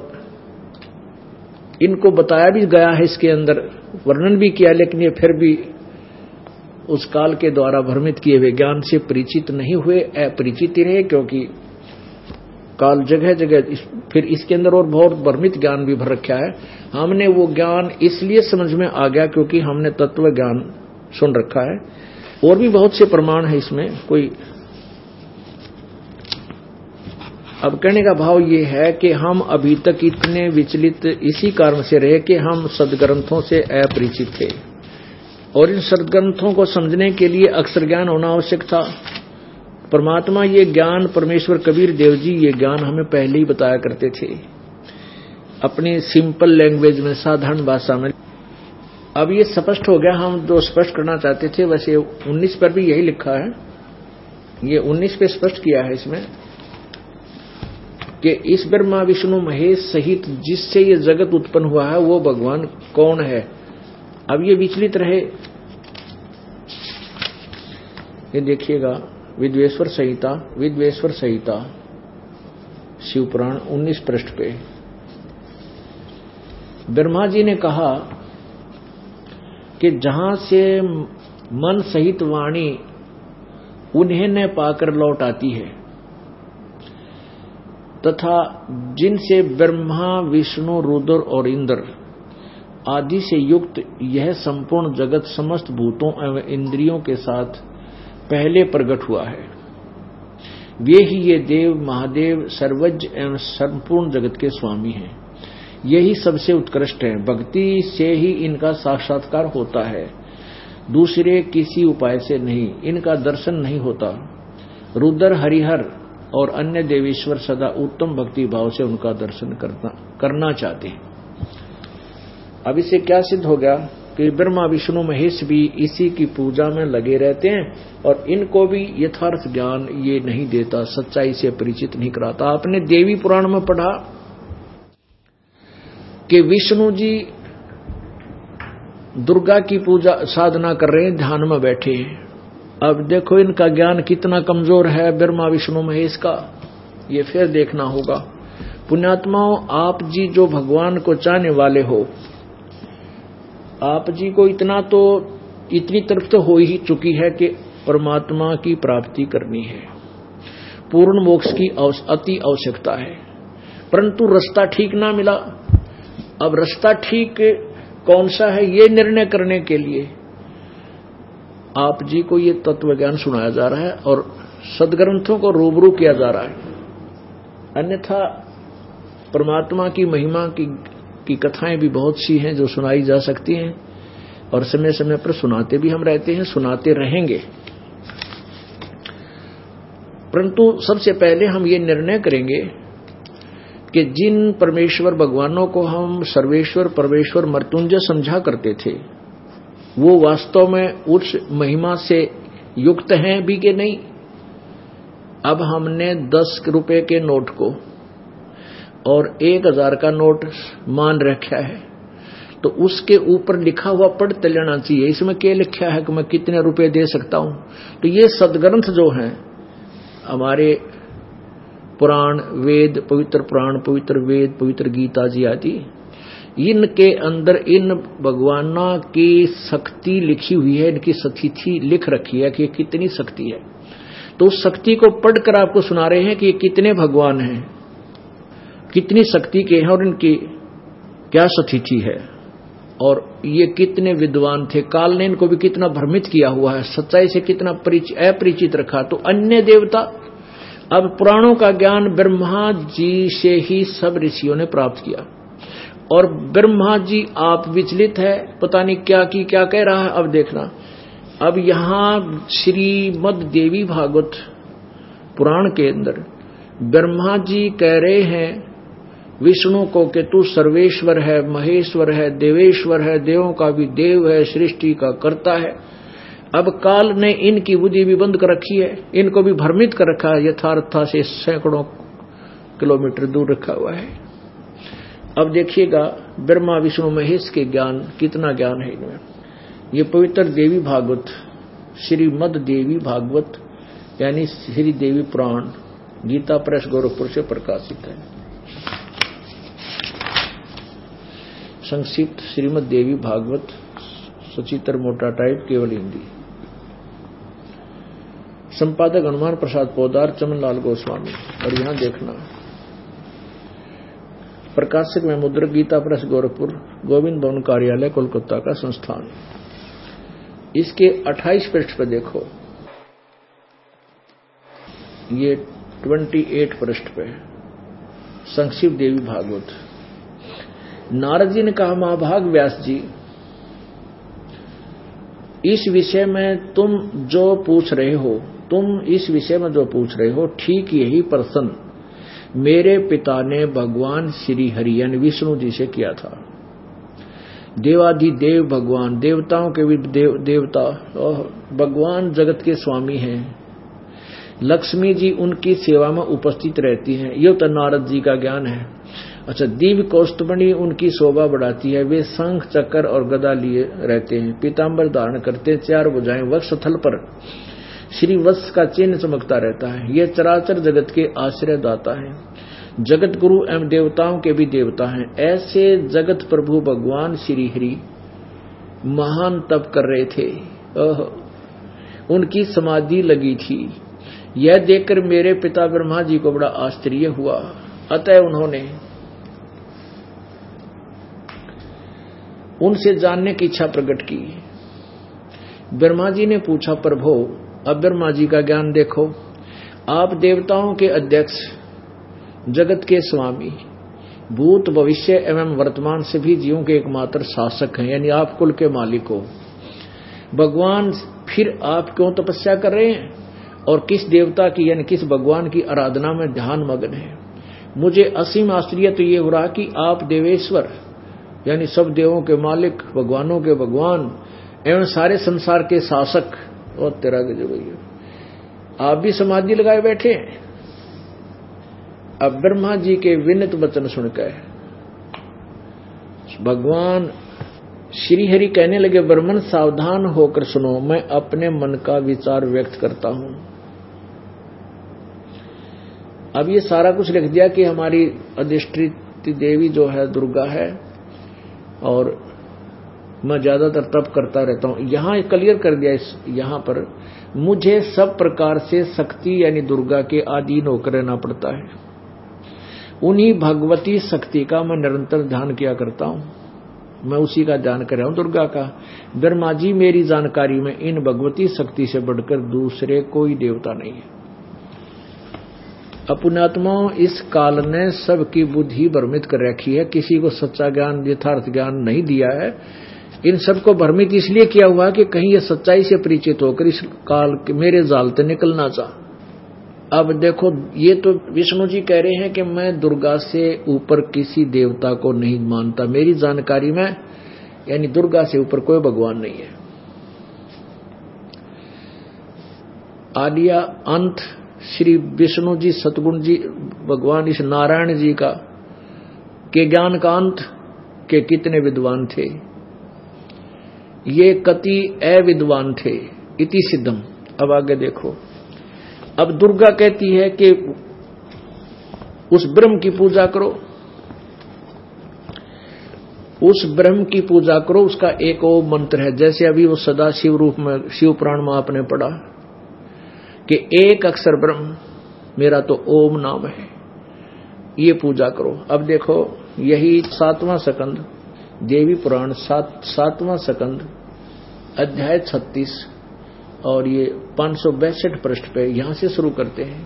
इनको बताया भी गया है, इसके अंदर वर्णन भी किया, लेकिन ये फिर भी उस काल के द्वारा भ्रमित किए हुए ज्ञान से परिचित नहीं हुए, अपरिचित ही रहे, क्योंकि काल जगह जगह इस, फिर इसके अंदर और बहुत भ्रमित ज्ञान भी भर रखा है। हमने वो ज्ञान इसलिए समझ में आ गया क्योंकि हमने तत्व ज्ञान सुन रखा है। और भी बहुत से प्रमाण है इसमें, कोई अब कहने का भाव ये है कि हम अभी तक इतने विचलित इसी कारण से रहे कि हम सदग्रंथों से अपरिचित थे और इन सदग्रंथों को समझने के लिए अक्षर ज्ञान होना आवश्यक था। परमात्मा ये ज्ञान, परमेश्वर कबीर देव जी ये ज्ञान हमें पहले ही बताया करते थे अपनी सिंपल लैंग्वेज में, साधारण भाषा में। अब ये स्पष्ट हो गया, हम जो स्पष्ट करना चाहते थे। वैसे उन्नीस पर भी यही लिखा है, ये उन्नीस पे स्पष्ट किया है इसमें कि इस ब्रह्मा विष्णु महेश सहित जिससे ये जगत उत्पन्न हुआ है वो भगवान कौन है। अब ये विचलित रहे, ये देखिएगा विद्वेश्वर संहिता, विद्वेश्वर संहिता शिव पुराण उन्नीस पृष्ठ पे ब्रह्मा जी ने कहा कि जहां से मन सहित वाणी उन्हें न पाकर लौट आती है तथा जिनसे ब्रह्मा विष्णु रुद्र और इंद्र आदि से युक्त यह संपूर्ण जगत समस्त भूतों एवं इंद्रियों के साथ पहले प्रकट हुआ है, वे ही ये देव महादेव सर्वज्ञ एवं संपूर्ण जगत के स्वामी हैं। यही सबसे उत्कृष्ट है। भक्ति से ही इनका साक्षात्कार होता है, दूसरे किसी उपाय से नहीं। इनका दर्शन नहीं होता। रुद्र हरिहर और अन्य देवीश्वर सदा उत्तम भक्ति भाव से उनका दर्शन करना करना चाहते हैं। अब इससे क्या सिद्ध हो गया कि ब्रह्मा विष्णु महेश भी इसी की पूजा में लगे रहते हैं और इनको भी यथार्थ ज्ञान ये नहीं देता, सच्चाई से परिचित नहीं कराता। आपने देवी पुराण में पढ़ा कि विष्णु जी दुर्गा की पूजा साधना कर रहे हैं, ध्यान में बैठे हैं। अब देखो इनका ज्ञान कितना कमजोर है ब्रह्मा विष्णु महेश का, ये फिर देखना होगा। पुण्यात्माओं, आप जी जो भगवान को चाहने वाले हो, आप जी को इतना तो इतनी तरफ तो हो ही चुकी है कि परमात्मा की प्राप्ति करनी है, पूर्ण मोक्ष की अति आवश्यकता है, परंतु रास्ता ठीक ना मिला। अब रास्ता ठीक कौन सा है ये निर्णय करने के लिए आप जी को ये तत्व ज्ञान सुनाया जा रहा है और सदग्रंथों को रूबरू किया जा रहा है। अन्यथा परमात्मा की महिमा की, की कथाएं भी बहुत सी हैं जो सुनाई जा सकती हैं और समय समय पर सुनाते भी हम रहते हैं, सुनाते रहेंगे। परंतु सबसे पहले हम ये निर्णय करेंगे कि जिन परमेश्वर भगवानों को हम सर्वेश्वर परमेश्वर मृत्युंजय समझा करते थे, वो वास्तव में उस महिमा से युक्त हैं भी कि नहीं। अब हमने दस रुपए के नोट को और एक हजार का नोट मान रखा है, तो उसके ऊपर लिखा हुआ पढ़ते लेना चाहिए, इसमें क्या लिखा है कि मैं कितने रुपए दे सकता हूं। तो ये सदग्रंथ जो हैं हमारे पुराण वेद, पवित्र पुराण, पवित्र वेद, पवित्र गीता जी आदि, इनके अंदर इन भगवानों की शक्ति लिखी हुई है, इनकी स्थिति लिख रखी है कि कितनी शक्ति है। तो उस शक्ति को पढ़कर आपको सुना रहे हैं कि ये कितने भगवान हैं, कितनी शक्ति के हैं और इनकी क्या स्थिति है, और ये कितने विद्वान थे। काल ने इनको भी कितना भ्रमित किया हुआ है, सच्चाई से कितना अपरिचित रखा। तो अन्य देवता, अब पुराणों का ज्ञान ब्रह्मा जी से ही सब ऋषियों ने प्राप्त किया, और ब्रह्मा जी आप विचलित है, पता नहीं क्या की क्या कह रहा है। अब देखना, अब यहां श्रीमद् देवी भागवत पुराण के अंदर ब्रह्मा जी कह रहे हैं विष्णु को कि तू सर्वेश्वर है, महेश्वर है, देवेश्वर है, देवों का भी देव है, सृष्टि का कर्ता है। अब काल ने इनकी बुद्धि भी बंद कर रखी है, इनको भी भ्रमित कर रखा है, यथार्था से सैकड़ों किलोमीटर दूर रखा हुआ है। अब देखिएगा ब्रह्मा विष्णु महेश के ज्ञान, कितना ज्ञान है इनमें। ये पवित्र देवी भागवत, श्रीमद् देवी भागवत यानी श्री देवी पुराण, गीता प्रेस गोरखपुर से प्रकाशित है। संक्षिप्त श्रीमद् देवी भागवत, सचित्र मोटा टाइप, केवल हिंदी। संपादक हनुमान प्रसाद पोदार, चमनलाल गोस्वामी। और यहां देखना, प्रकाशक में मुद्रक, गीता प्रेस गोरखपुर, गोविंद भवन कार्यालय कोलकाता का संस्थान। इसके अट्ठाईस पृष्ठ पर देखो, ये अट्ठाईस पृष्ठ पे संक्षिप्त देवी भागवत। नारद जी ने कहा, महाभाग व्यास जी, इस विषय में तुम जो पूछ रहे हो, तुम इस विषय में जो पूछ रहे हो, ठीक यही प्रश्न मेरे पिता ने भगवान श्री हरि यानी विष्णु जी से किया था। देवाधिदेव भगवान, देवताओं के भी देव, देवता भगवान जगत के स्वामी हैं। लक्ष्मी जी उनकी सेवा में उपस्थित रहती हैं। यह तो नारद जी का ज्ञान है। अच्छा, दिव्य कौस्तुभमणि उनकी शोभा बढ़ाती है। वे शंख चक्र और गदा लिए रहते हैं, पीताम्बर धारण करते हैं, चार भुजाएं, वक्षस्थल पर श्री वत्स का चिन्ह चमकता रहता है। ये चराचर जगत के आश्रय दाता है, जगत गुरु एवं देवताओं के भी देवता हैं। ऐसे जगत प्रभु भगवान श्री हरि महान तप कर रहे थे, उनकी समाधि लगी थी। यह देखकर मेरे पिता ब्रह्मा जी को बड़ा आश्चर्य हुआ। अतः उन्होंने उनसे जानने की इच्छा प्रकट की। ब्रह्मा जी ने पूछा, प्रभु, अब ब्रह्मा जी का ज्ञान देखो। आप देवताओं के अध्यक्ष, जगत के स्वामी, भूत भविष्य एवं वर्तमान से भी जीवों के एकमात्र शासक हैं, यानी आप कुल के मालिक हो। भगवान, फिर आप क्यों तपस्या कर रहे हैं और किस देवता की यानी किस भगवान की आराधना में ध्यान मग्न है? मुझे असीम आश्चर्य तो ये हो रहा कि आप देवेश्वर यानी सब देवों के मालिक, भगवानों के भगवान एवं सारे संसार के शासक, और तेरा गजब भैया, आप भी समाधि लगाए बैठे हैं। अब ब्रह्मा जी के विनित वचन सुनकर भगवान श्री हरि कहने लगे, ब्राह्मण सावधान होकर सुनो, मैं अपने मन का विचार व्यक्त करता हूं। अब ये सारा कुछ लिख दिया कि हमारी अधिष्ठित देवी जो है दुर्गा है, और मैं ज्यादातर तप करता रहता हूं। यहां क्लियर कर दिया इस यहां पर, मुझे सब प्रकार से शक्ति यानी दुर्गा के अधीन होकर रहना पड़ता है। उन्हीं भगवती शक्ति का मैं निरंतर ध्यान किया करता हूं, मैं उसी का ध्यान कर रहा हूं, दुर्गा का। ब्रह्मा जी, मेरी जानकारी में इन भगवती शक्ति से बढ़कर दूसरे कोई देवता नहीं है। अपुण्यात्माओं, इस काल ने सबकी बुद्धि भ्रमित कर रखी है, किसी को सच्चा ज्ञान यथार्थ ज्ञान नहीं दिया है। इन सबको भ्रमित इसलिए किया हुआ कि कहीं ये सच्चाई से परिचित होकर इस काल के मेरे जाल से निकलना चाह। अब देखो, ये तो विष्णु जी कह रहे हैं कि मैं दुर्गा से ऊपर किसी देवता को नहीं मानता, मेरी जानकारी में यानी दुर्गा से ऊपर कोई भगवान नहीं है। आदिया अंत श्री विष्णु जी, सतगुण जी, भगवान इस नारायण जी का के ज्ञान का अंत के कितने विद्वान थे, ये कति अविद्वान थे। इति सिद्धम। अब आगे देखो, अब दुर्गा कहती है कि उस ब्रह्म की पूजा करो, उस ब्रह्म की पूजा करो, उसका एक ओम मंत्र है। जैसे अभी वो सदा शिव रूप में शिव पुराण में आपने पढ़ा कि एक अक्षर ब्रह्म, मेरा तो ओम नाम है, ये पूजा करो। अब देखो, यही सातवां सकंद देवी पुराण सात सातवां सकंद अध्याय छत्तीस और ये पांच सौ बैसठ पृष्ठ पे यहां से शुरू करते हैं।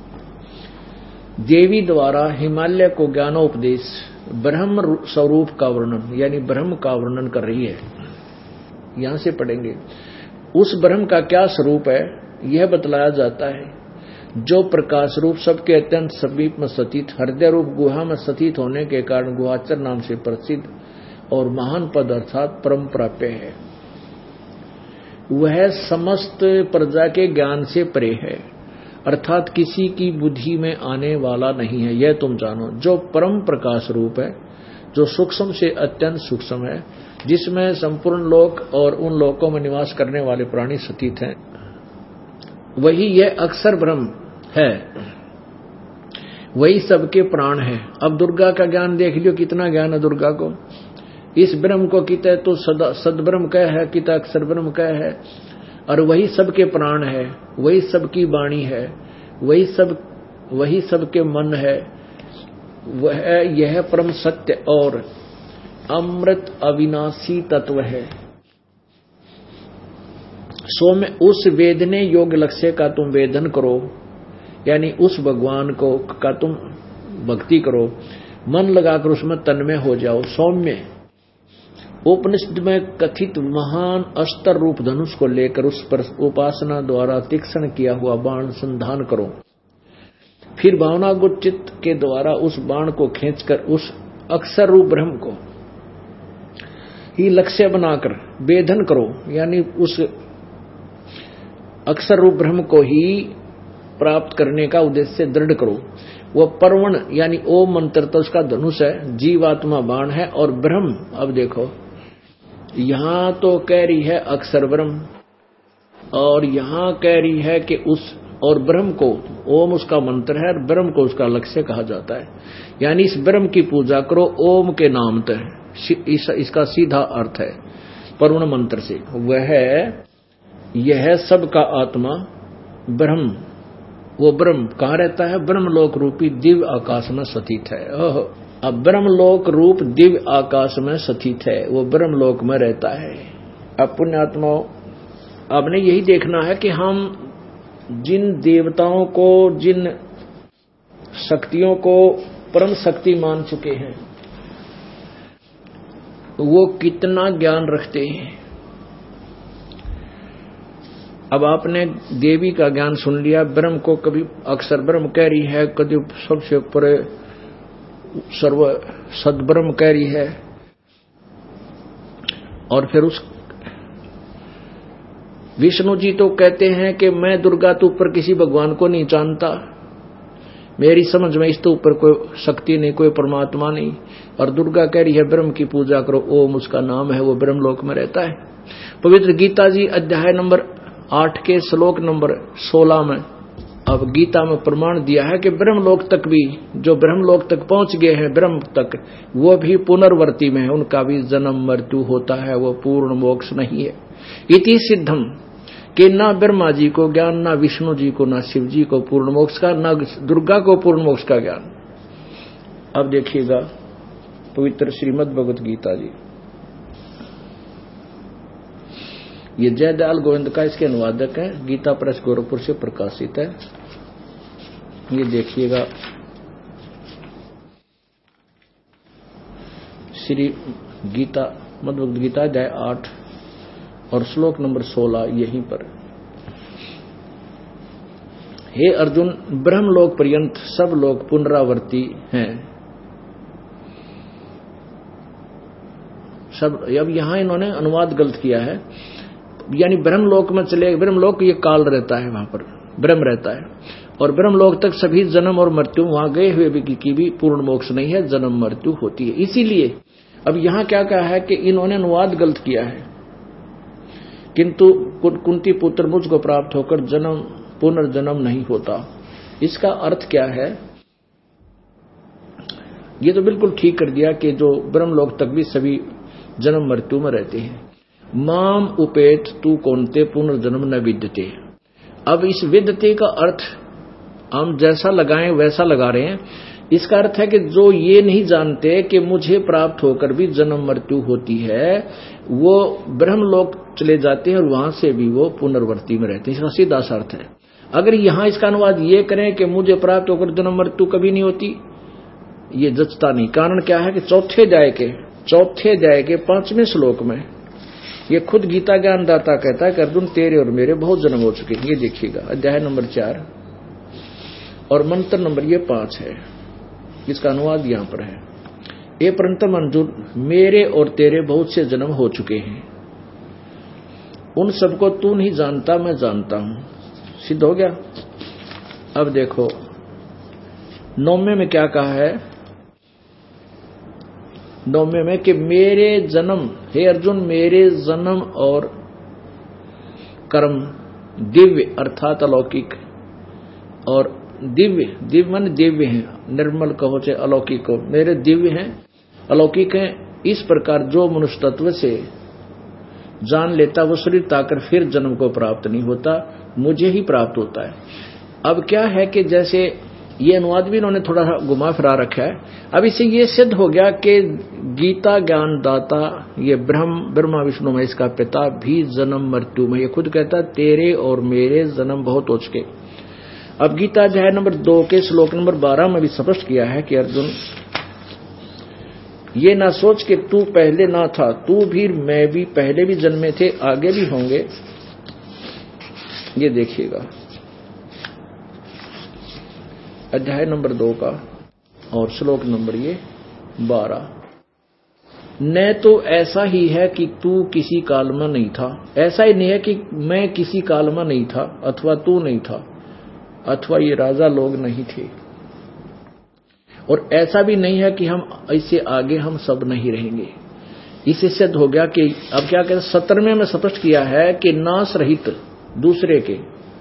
देवी द्वारा हिमालय को ज्ञानोपदेश, ब्रह्म स्वरूप का वर्णन यानी ब्रह्म का वर्णन कर रही है। यहां से पढ़ेंगे, उस ब्रह्म का क्या स्वरूप है यह बतलाया जाता है, जो प्रकाश रूप सबके अत्यंत समीप में स्थित, हृदय रूप गुहा में स्थित होने के कारण गुहाचर नाम से प्रसिद्ध और महान पद अर्थात परम प्राप्य है। वह समस्त प्रजा के ज्ञान से परे है, अर्थात किसी की बुद्धि में आने वाला नहीं है, यह तुम जानो। जो परम प्रकाश रूप है, जो सूक्ष्म से अत्यंत सूक्ष्म है, जिसमें संपूर्ण लोक और उन लोकों में निवास करने वाले प्राणी स्थित हैं, वही यह अक्षर ब्रह्म है, वही सबके प्राण है। अब दुर्गा का ज्ञान देख लियो, कितना ज्ञान है दुर्गा को। इस ब्रह्म को किता तो सदब्रह्म कह है, किता अक्षर ब्रह्म कह है, और वही सबके प्राण है, वही सबकी वाणी है, वही सब वही सबके मन है। वह यह परम सत्य और अमृत अविनाशी तत्व है। सो में उस वेदने योग्य लक्ष्य का तुम वेदन करो, यानी उस भगवान को का तुम भक्ति करो, मन लगाकर उसमें तन्मय हो जाओ। सौम्य उपनिषद में कथित महान अस्त्र रूप धनुष को लेकर उस पर उपासना द्वारा तीक्ष्ण किया हुआ बाण संधान करो। फिर भावनागुण चित्त के द्वारा उस बाण को खींचकर उस अक्षर रूप ब्रह्म को ही लक्ष्य बनाकर वेधन करो, यानी उस अक्षर रूप ब्रह्म को ही प्राप्त करने का उद्देश्य दृढ़ करो। वह परवण यानी ओम मंत्र तो उसका धनुष है, जीवात्मा बाण है, और ब्रह्म, अब देखो यहां तो कह रही है अक्षर ब्रह्म, और यहां कह रही है कि उस और ब्रह्म को, ओम उसका मंत्र है और ब्रह्म को उसका लक्ष्य कहा जाता है। यानी इस ब्रह्म की पूजा करो ओम के नाम तक, इस, इसका सीधा अर्थ है परवण मंत्र से। वह यह सबका आत्मा ब्रह्म, वो ब्रह्म कहाँ रहता है? ब्रह्मलोक रूपी दिव्य आकाश में स्थित है। ओह, अब ब्रह्मलोक रूप दिव्य आकाश में स्थित है, वो ब्रह्मलोक में रहता है। अब पुण्यात्माओं, आपने यही देखना है कि हम जिन देवताओं को, जिन शक्तियों को परम शक्ति मान चुके हैं, वो कितना ज्ञान रखते हैं। अब आपने देवी का ज्ञान सुन लिया, ब्रह्म को कभी अक्षर ब्रह्म कह रही है, कभी सबसे ऊपर सर्व सद्ब्रह्म कह रही है, और फिर उस विष्णु जी तो कहते हैं कि मैं दुर्गा तो ऊपर किसी भगवान को नहीं जानता, मेरी समझ में इसके ऊपर कोई शक्ति नहीं, कोई परमात्मा नहीं। और दुर्गा कह रही है ब्रह्म की पूजा करो, ओम उसका नाम है, वो ब्रह्मलोक में रहता है। पवित्र गीता जी अध्याय नंबर आठ के श्लोक नंबर सोलह में अब गीता में प्रमाण दिया है कि ब्रह्मलोक तक भी, जो ब्रह्मलोक तक पहुंच गए हैं ब्रह्म तक, वो भी पुनर्वर्ती में है, उनका भी जन्म मृत्यु होता है, वो पूर्ण मोक्ष नहीं है। इति सिद्धम कि ना ब्रह्मा जी को ज्ञान, ना विष्णु जी को, ना शिव जी को पूर्ण मोक्ष का, ना दुर्गा को पूर्ण मोक्ष का ज्ञान। अब देखिएगा पवित्र श्रीमद् भगवत गीता जी, ये जयदयाल गोविंद का इसके अनुवादक है, गीता प्रेस गोरखपुर से प्रकाशित है। ये देखिएगा श्री गीता मद्भगवत गीता अध्याय आठ और श्लोक नंबर सोलह यहीं पर। हे अर्जुन, ब्रह्मलोक पर्यंत सब लोग पुनरावर्ती हैं। सब, अब यहां इन्होंने अनुवाद गलत किया है, यानी ब्रह्मलोक में चले, ब्रह्मलोक ये काल रहता है, वहां पर ब्रह्म रहता है, और ब्रह्मलोक तक सभी जन्म और मृत्यु, वहां गए हुए भी की भी पूर्ण मोक्ष नहीं है, जन्म मृत्यु होती है। इसीलिए अब यहां क्या कहा है कि इन्होंने अनुवाद गलत किया है, किंतु कुंती पुत्र मुझको प्राप्त होकर जन्म पुनर्जन्म नहीं होता। इसका अर्थ क्या है? ये तो बिल्कुल ठीक कर दिया कि जो ब्रह्मलोक तक भी सभी जन्म मृत्यु में रहते हैं। माम उपेत तू कौनते पुनर्जन्म न विद्यते। अब इस विद्यते का अर्थ हम जैसा लगाएं वैसा लगा रहे हैं। इसका अर्थ है कि जो ये नहीं जानते कि मुझे प्राप्त होकर भी जन्म मृत्यु होती है, वो ब्रह्मलोक चले जाते हैं और वहां से भी वो पुनर्वर्ती में रहते हैं। इसका सीधा सा अर्थ है। अगर यहां इसका अनुवाद ये करें कि मुझे प्राप्त होकर जन्म मृत्यु कभी नहीं होती, ये जचता नहीं। कारण क्या है कि चौथे अध्याय के चौथे अध्याय के पांचवें श्लोक में ये खुद गीता ज्ञान दाता कहता है कि अर्जुन तेरे और मेरे बहुत जन्म हो चुके हैं। ये देखिएगा अध्याय नंबर चार और मंत्र नंबर ये पांच है, इसका अनुवाद यहां पर है। ए परंतम अर्जुन, मेरे और तेरे बहुत से जन्म हो चुके हैं, उन सबको तू नहीं जानता, मैं जानता हूं। सिद्ध हो गया। अब देखो नौवे में क्या कहा है, नौवे में कि मेरे जन्म, हे अर्जुन मेरे जन्म और कर्म दिव्य अर्थात अलौकिक, और दिव्य दिव्य मन दिव्य हैं, निर्मल कहो चाहे अलौकिक हो, मेरे दिव्य हैं अलौकिक हैं। इस प्रकार जो मनुष्य तत्व से जान लेता वो शरीर ताकर फिर जन्म को प्राप्त नहीं होता, मुझे ही प्राप्त होता है। अब क्या है कि जैसे ये अनुवाद भी इन्होंने थोड़ा सा घुमा फिरा रखा है। अब इससे ये सिद्ध हो गया कि गीता ज्ञान दाता ये ब्रह्म ब्रह्मा विष्णु में इसका पिता भी जन्म मृत्यु में, ये खुद कहता तेरे और मेरे जन्म बहुत हो चुके। अब गीता अध्याय नंबर दो के श्लोक नंबर बारह में भी स्पष्ट किया है कि अर्जुन ये ना सोच कि तू पहले ना था, तू भी मैं भी पहले भी जन्मे थे, आगे भी होंगे। ये देखिएगा अध्याय नंबर दो का और श्लोक नंबर ये बारह। न तो ऐसा ही है कि तू किसी काल में नहीं था, ऐसा ही नहीं है कि मैं किसी काल में नहीं था, अथवा तू नहीं था, अथवा ये राजा लोग नहीं थे, और ऐसा भी नहीं है कि हम इससे आगे हम सब नहीं रहेंगे। इससे सिद्ध हो गया कि अब क्या कहते सत्रहवें में स्पष्ट किया है कि नाश रहित, दूसरे के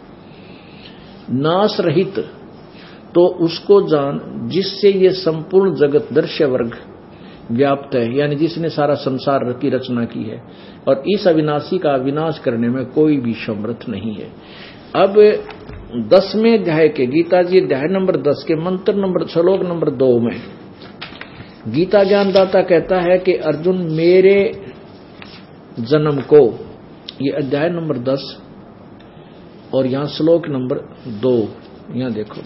नाश रहित, तो उसको जान जिससे ये संपूर्ण जगत दृश्य वर्ग व्याप्त है, यानी जिसने सारा संसार की रचना की है, और इस अविनाशी का विनाश करने में कोई भी समर्थ नहीं है। अब दसवें अध्याय के गीता जी अध्याय नंबर दस के मंत्र नंबर श्लोक नंबर दो में गीता ज्ञानदाता कहता है कि अर्जुन मेरे जन्म को, ये अध्याय नंबर दस और यहां श्लोक नंबर दो, यहां देखो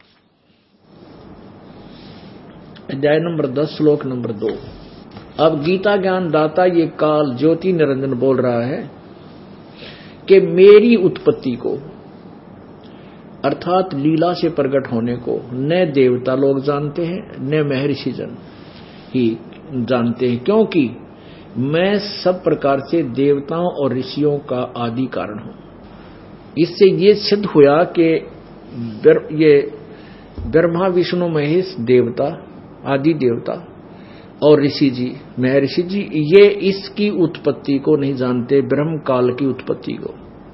अध्याय नंबर दस श्लोक नंबर दो। अब गीता ज्ञान दाता ये काल ज्योति निरंजन बोल रहा है कि मेरी उत्पत्ति को अर्थात लीला से प्रकट होने को न देवता लोग जानते हैं न महर्षि जन ही जानते हैं, क्योंकि मैं सब प्रकार से देवताओं और ऋषियों का आदि कारण हूं। इससे ये सिद्ध हुआ कि ये ब्रह्मा विष्णु महेश देवता आदि देवता और ऋषि जी महर्षि जी ये इसकी उत्पत्ति को नहीं जानते, ब्रह्म काल की उत्पत्ति को।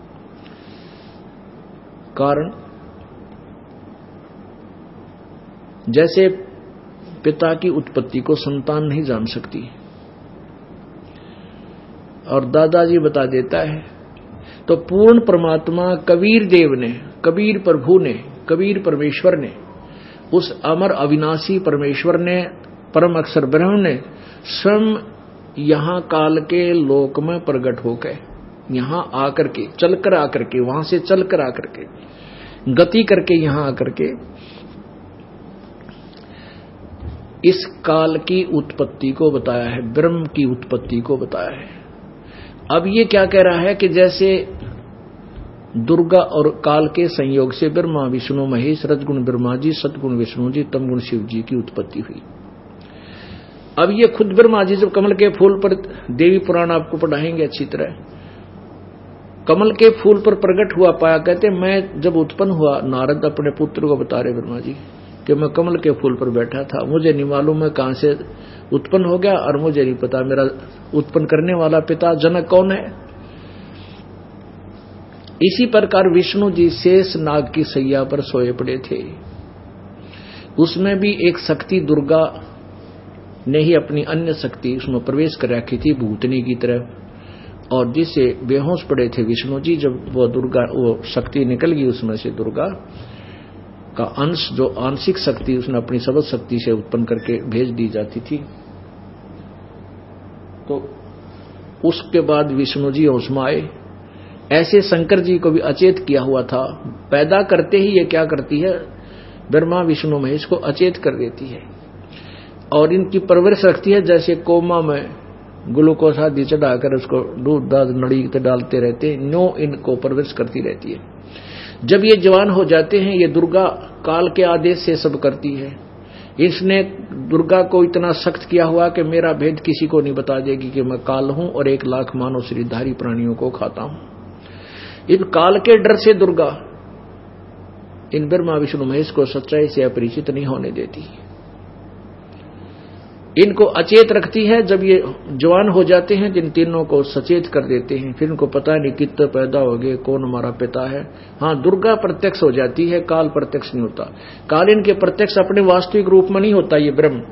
कारण जैसे पिता की उत्पत्ति को संतान नहीं जान सकती, और दादाजी बता देता है, तो पूर्ण परमात्मा कबीर देव ने, कबीर प्रभु ने, कबीर परमेश्वर ने, उस अमर अविनाशी परमेश्वर ने, परम अक्षर ब्रह्म ने स्वयं यहां काल के लोक में प्रकट होकर, यहां आकर के, चलकर आकर के, वहां से चलकर आकर के, गति करके यहां आकर के इस काल की उत्पत्ति को बताया है, ब्रह्म की उत्पत्ति को बताया है। अब ये क्या कह रहा है कि जैसे दुर्गा और काल के संयोग से ब्रह्मा विष्णु महेश रजगुण ब्रह्मा जी, सतगुण विष्णु जी, तमगुण शिव जी की उत्पत्ति हुई। अब ये खुद ब्रह्मा जी जब कमल के फूल पर, देवी पुराण आपको पढ़ाएंगे अच्छी तरह, कमल के फूल पर प्रकट हुआ पाया, कहते मैं जब उत्पन्न हुआ, नारद अपने पुत्र को बता रहे ब्रह्मा जी कि मैं कमल के फूल पर बैठा था, मुझे नहीं मालूम है कहां से उत्पन्न हो गया, और मुझे नहीं पता मेरा उत्पन्न करने वाला पिता जनक कौन है। इसी प्रकार विष्णु जी शेष नाग की सैया पर सोए पड़े थे, उसमें भी एक शक्ति दुर्गा ने ही अपनी अन्य शक्ति उसमें प्रवेश कर रखी थी भूतनी की तरह, और जिससे बेहोश पड़े थे विष्णु जी। जब वो दुर्गा, वो शक्ति निकल गई उसमें से, दुर्गा का अंश, जो आंशिक शक्ति उसने अपनी सबद शक्ति से उत्पन्न करके भेज दी जाती थी, तो उसके बाद विष्णु जी होश में आए। ऐसे शंकर जी को भी अचेत किया हुआ था, पैदा करते ही ये क्या करती है, ब्रह्मा विष्णु महेश को अचेत कर देती है, और इनकी परवरिश रखती है जैसे कोमा में ग्लूकोज आदि चढ़ाकर उसको दूध दाद नड़ी डालते रहते, नो इनको परवरिश करती रहती है। जब ये जवान हो जाते हैं, ये दुर्गा काल के आदेश से सब करती है। इसने दुर्गा को इतना सख्त किया हुआ कि मेरा भेद किसी को नहीं बता देगी कि मैं काल हूं और एक लाख मानव शरीरधारी प्राणियों को खाता हूं। इन काल के डर से दुर्गा इन ब्रह्मा विष्णु महेश को सच्चाई से अपरिचित नहीं होने देती, इनको अचेत रखती है। जब ये जवान हो जाते हैं, जिन तीनों को सचेत कर देते हैं, फिर इनको पता नहीं कितने पैदा हो गए, कौन हमारा पिता है। हाँ, दुर्गा प्रत्यक्ष हो जाती है, काल प्रत्यक्ष नहीं होता। काल इनके प्रत्यक्ष अपने वास्तविक रूप में नहीं होता, ये ब्रह्म,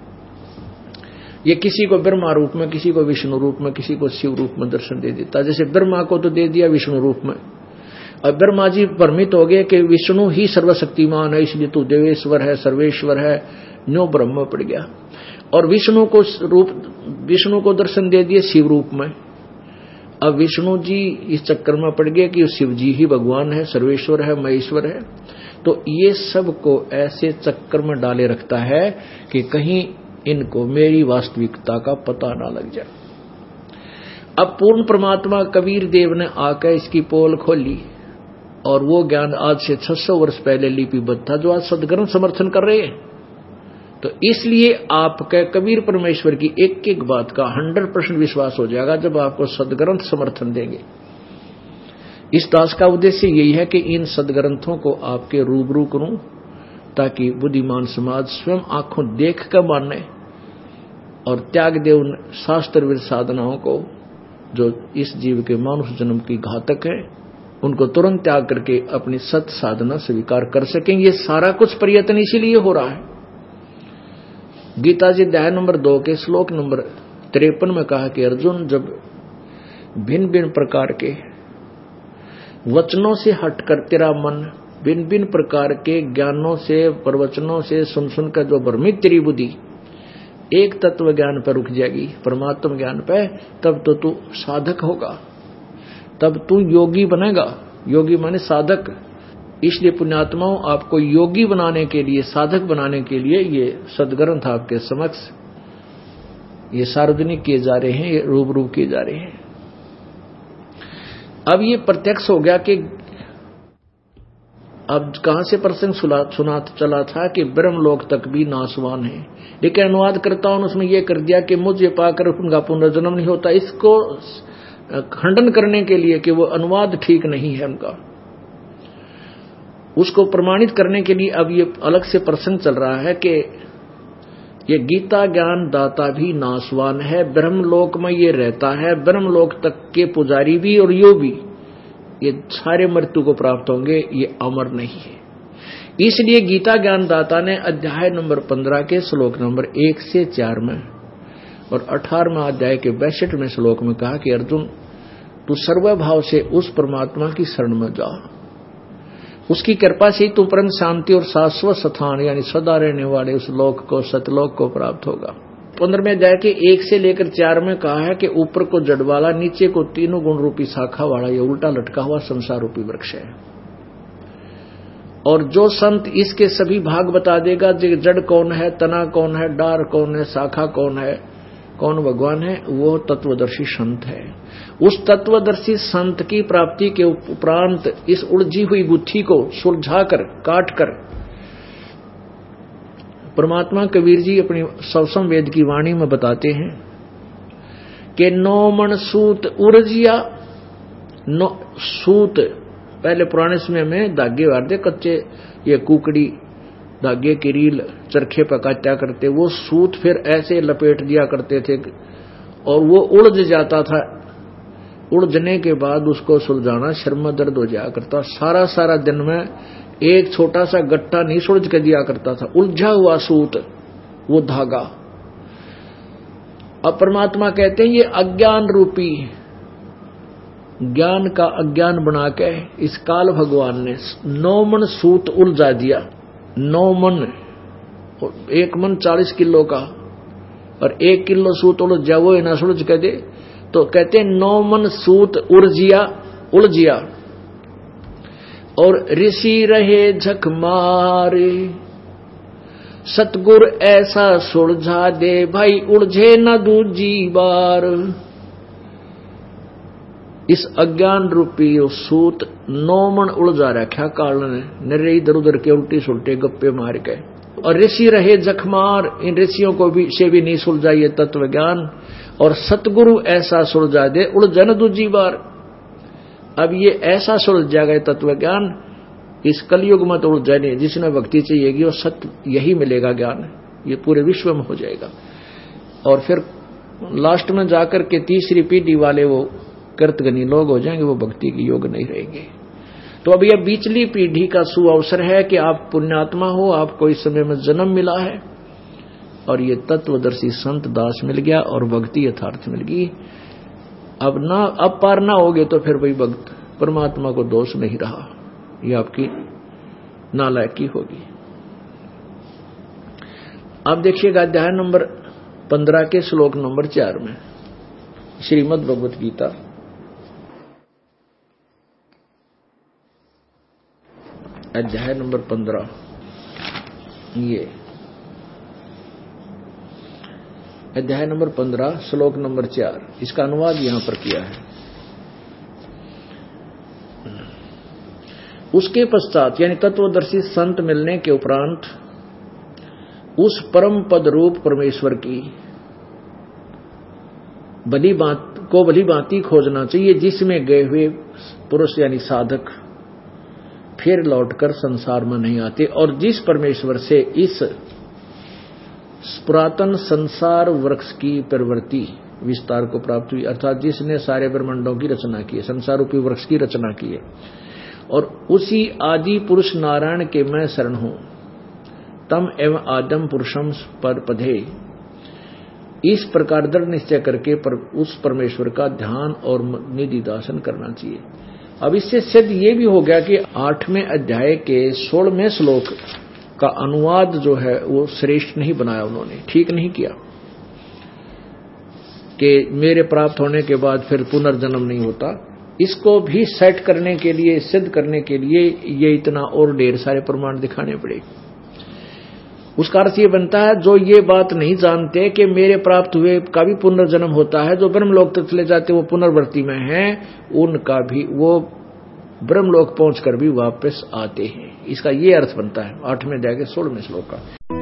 ये किसी को ब्रह्मा रूप में, किसी को विष्णु रूप में, किसी को शिव रूप में दर्शन दे देता। जैसे ब्रह्मा को तो दे दिया विष्णु रूप में, अब ब्रह्मा जी भ्रमित हो गए कि विष्णु ही सर्वशक्तिमान है, इसलिए तू देवेश्वर है, सर्वेश्वर है, न्यो ब्रह्म पड़ गया। और विष्णु को रूप, विष्णु को दर्शन दे दिए शिव रूप में। अब विष्णु जी इस चक्कर में पड़ गए कि शिव जी ही भगवान है, सर्वेश्वर है, महेश्वर है। तो ये सब को ऐसे चक्कर में डाले रखता है कि कहीं इनको मेरी वास्तविकता का पता ना लग जाए। अब पूर्ण परमात्मा कबीर देव ने आकर इसकी पोल खोली, और वो ज्ञान आज से छह सौ वर्ष पहले लिपिबद्ध था, जो आज सदग्रंथ समर्थन कर रहे हैं। तो इसलिए आपके कबीर परमेश्वर की एक एक बात का हंड्रेड परसेंट विश्वास हो जाएगा जब आपको सदग्रंथ समर्थन देंगे। इस दास का उद्देश्य यही है कि इन सदग्रंथों को आपके रूबरू करूं, ताकि बुद्धिमान समाज स्वयं आंखों देख कर माने और त्याग दे उन शास्त्र विरुद्ध साधनाओं को जो इस जीव के मानुष जन्म की घातक है, उनको तुरंत त्याग करके अपनी सत साधना स्वीकार कर सकें। ये सारा कुछ प्रयत्न इसीलिए हो रहा है। गीता जी अध्याय नंबर दो के श्लोक नंबर तिरपन में कहा कि अर्जुन, जब भिन्न भिन्न प्रकार के वचनों से हटकर तेरा मन भिन्न भिन्न प्रकार के ज्ञानों से, प्रवचनों से सुन सुनकर जो भ्रमित तेरी बुद्धि एक तत्व ज्ञान पर रुक जाएगी, परमात्म ज्ञान पे, तब तो तू साधक होगा, तब तू योगी बनेगा। योगी माने साधक। इसलिए पुण्यात्माओं, आपको योगी बनाने के लिए, साधक बनाने के लिए ये सदग्रंथ आपके समक्ष ये सार्वजनिक किए जा रहे हैं, ये रूबरू किए जा रहे हैं। अब ये प्रत्यक्ष हो गया कि अब कहां से प्रसंग सुना चला था कि ब्रह्मलोक तक भी नासवान है, लेकिन अनुवाद करता हूं उसमें यह कर दिया कि मुझे पाकर उनका पुनर्जन्म नहीं होता। इसको खंडन करने के लिए कि वो अनुवाद ठीक नहीं है उनका, उसको प्रमाणित करने के लिए अब ये अलग से प्रसंग चल रहा है कि ये गीता ज्ञान दाता भी नासवान है, ब्रह्मलोक में ये रहता है, ब्रह्मलोक तक के पुजारी भी और यो भी, ये सारे मृत्यु को प्राप्त होंगे, ये अमर नहीं है। इसलिए गीता ज्ञान दाता ने अध्याय नंबर पंद्रह के श्लोक नंबर एक से चार में और अठारहवें अध्याय के बैसठवें श्लोक में कहा कि अर्जुन, तू सर्वभाव से उस परमात्मा की शरण में जा, उसकी कृपा से ही तू परम शांति और शाश्वत स्थान यानी सदा रहने वाले उस लोक को, सतलोक को प्राप्त होगा। पंद्रहवें अध्याय के एक से लेकर चार में कहा है कि ऊपर को जड़ वाला, नीचे को तीनों गुण रूपी शाखा वाला ये उल्टा लटका हुआ संसार रूपी वृक्ष है। और जो संत इसके सभी भाग बता देगा, जड़ कौन है, तना कौन है, डार कौन है, शाखा कौन है, कौन भगवान है, वो तत्वदर्शी संत है। उस तत्वदर्शी संत की प्राप्ति के उपरांत इस उलझी हुई गुत्थी को सुलझाकर, काटकर परमात्मा कबीर जी अपनी सवसम वेद की वाणी में बताते हैं कि नौ मन सूत उर्जिया, नौ सूत पहले पुराने समय में धागे वारदे कच्चे, ये कुकड़ी धागे की रील चरखे पर काटा करते, वो सूत फिर ऐसे लपेट दिया करते थे और वो उलझ जाता था। उलझने के बाद उसको सुलझाना शर्म दर्द हो जाया करता। सारा सारा दिन में एक छोटा सा गट्टा नहीं सुलझ के दिया करता था, उलझा हुआ सूत, वो धागा। अब परमात्मा कहते हैं ये अज्ञान रूपी ज्ञान का अज्ञान बना के इस काल भगवान ने नौ मन सूत उलझा दिया। नौ मन, एक मन चालीस किलो का और एक किलो सूत उलझ जा, वो ना सुलझ के दे, तो कहते नौ मन सूत उलझिया उलझिया। और ऋषि रहे झक मारे, सतगुर ऐसा सुलझा दे भाई उलझे न दूजी बार। इस अज्ञान रूपी सूत नौ मन उलझा रखा काल ने, निरे इधर उधर के उल्टी सुलटे गप्पे मार के। और ऋषि रहे जखमार, इन ऋषियों को भी से भी नहीं सुलझा ये तत्व ज्ञान। और सतगुरु ऐसा सुलझा दे उलझन दूजी बार। अब ये ऐसा सुलझ जाएगा तत्व ज्ञान, इस कलयुग में तो उलझा नहीं। जिसने भक्ति चाहिएगी वो सत्य यही मिलेगा ज्ञान, ये पूरे विश्व में हो जाएगा। और फिर लास्ट में जाकर के तीसरी पीढ़ी वाले वो कृतगनी लोग हो जाएंगे, वो भक्ति के योग नहीं रहेंगे। तो अब यह बीचली पीढ़ी का सुअवसर है कि आप पुण्यात्मा हो, आपको इस समय में जन्म मिला है और ये तत्वदर्शी संत दास मिल गया और भक्ति यथार्थ मिल गई। अब ना अब पार ना होगे तो फिर वही भक्त परमात्मा को दोष नहीं रहा, ये आपकी नालायकी होगी। अब देखिएगा अध्याय नंबर पंद्रह के श्लोक नंबर चार में श्रीमद् भगवत गीता, अध्याय नंबर पंद्रह, ये अध्याय नंबर पंद्रह श्लोक नंबर चार, इसका अनुवाद यहां पर किया है। उसके पश्चात यानी तत्वदर्शी संत मिलने के उपरांत उस परम पद रूप परमेश्वर की भली बात को भली बाती खोजना चाहिए, जिसमें गए हुए पुरुष यानी साधक फिर लौटकर संसार में नहीं आते। और जिस परमेश्वर से इस पुरातन संसार वृक्ष की प्रवृत्ति विस्तार को प्राप्त हुई, अर्थात जिसने सारे ब्रह्मांडों की रचना की है, संसार रूपी वृक्ष की रचना की है, और उसी आदि पुरुष नारायण के मैं शरण हूं, तम एवं आदम पुरुषम पर पधे। इस प्रकार दृढ़ निश्चय करके पर उस परमेश्वर का ध्यान और निधि दासन करना चाहिए। अब इससे सिद्ध ये भी हो गया कि आठवें अध्याय के सोलहवें श्लोक का अनुवाद जो है वो श्रेष्ठ नहीं बनाया उन्होंने, ठीक नहीं किया कि मेरे प्राप्त होने के बाद फिर पुनर्जन्म नहीं होता। इसको भी सेट करने के लिए, सिद्ध करने के लिए ये इतना और ढेर सारे प्रमाण दिखाने पड़े। उसका अर्थ ये बनता है जो ये बात नहीं जानते कि मेरे प्राप्त हुए का भी पुनर्जन्म होता है, जो ब्रह्मलोक तक चले जाते वो पुनर्वृत्ति में हैं, उनका भी वो ब्रह्मलोक पहुंचकर भी वापस आते हैं। इसका ये अर्थ बनता है आठवें अध्याय के सोलहवें श्लोक का।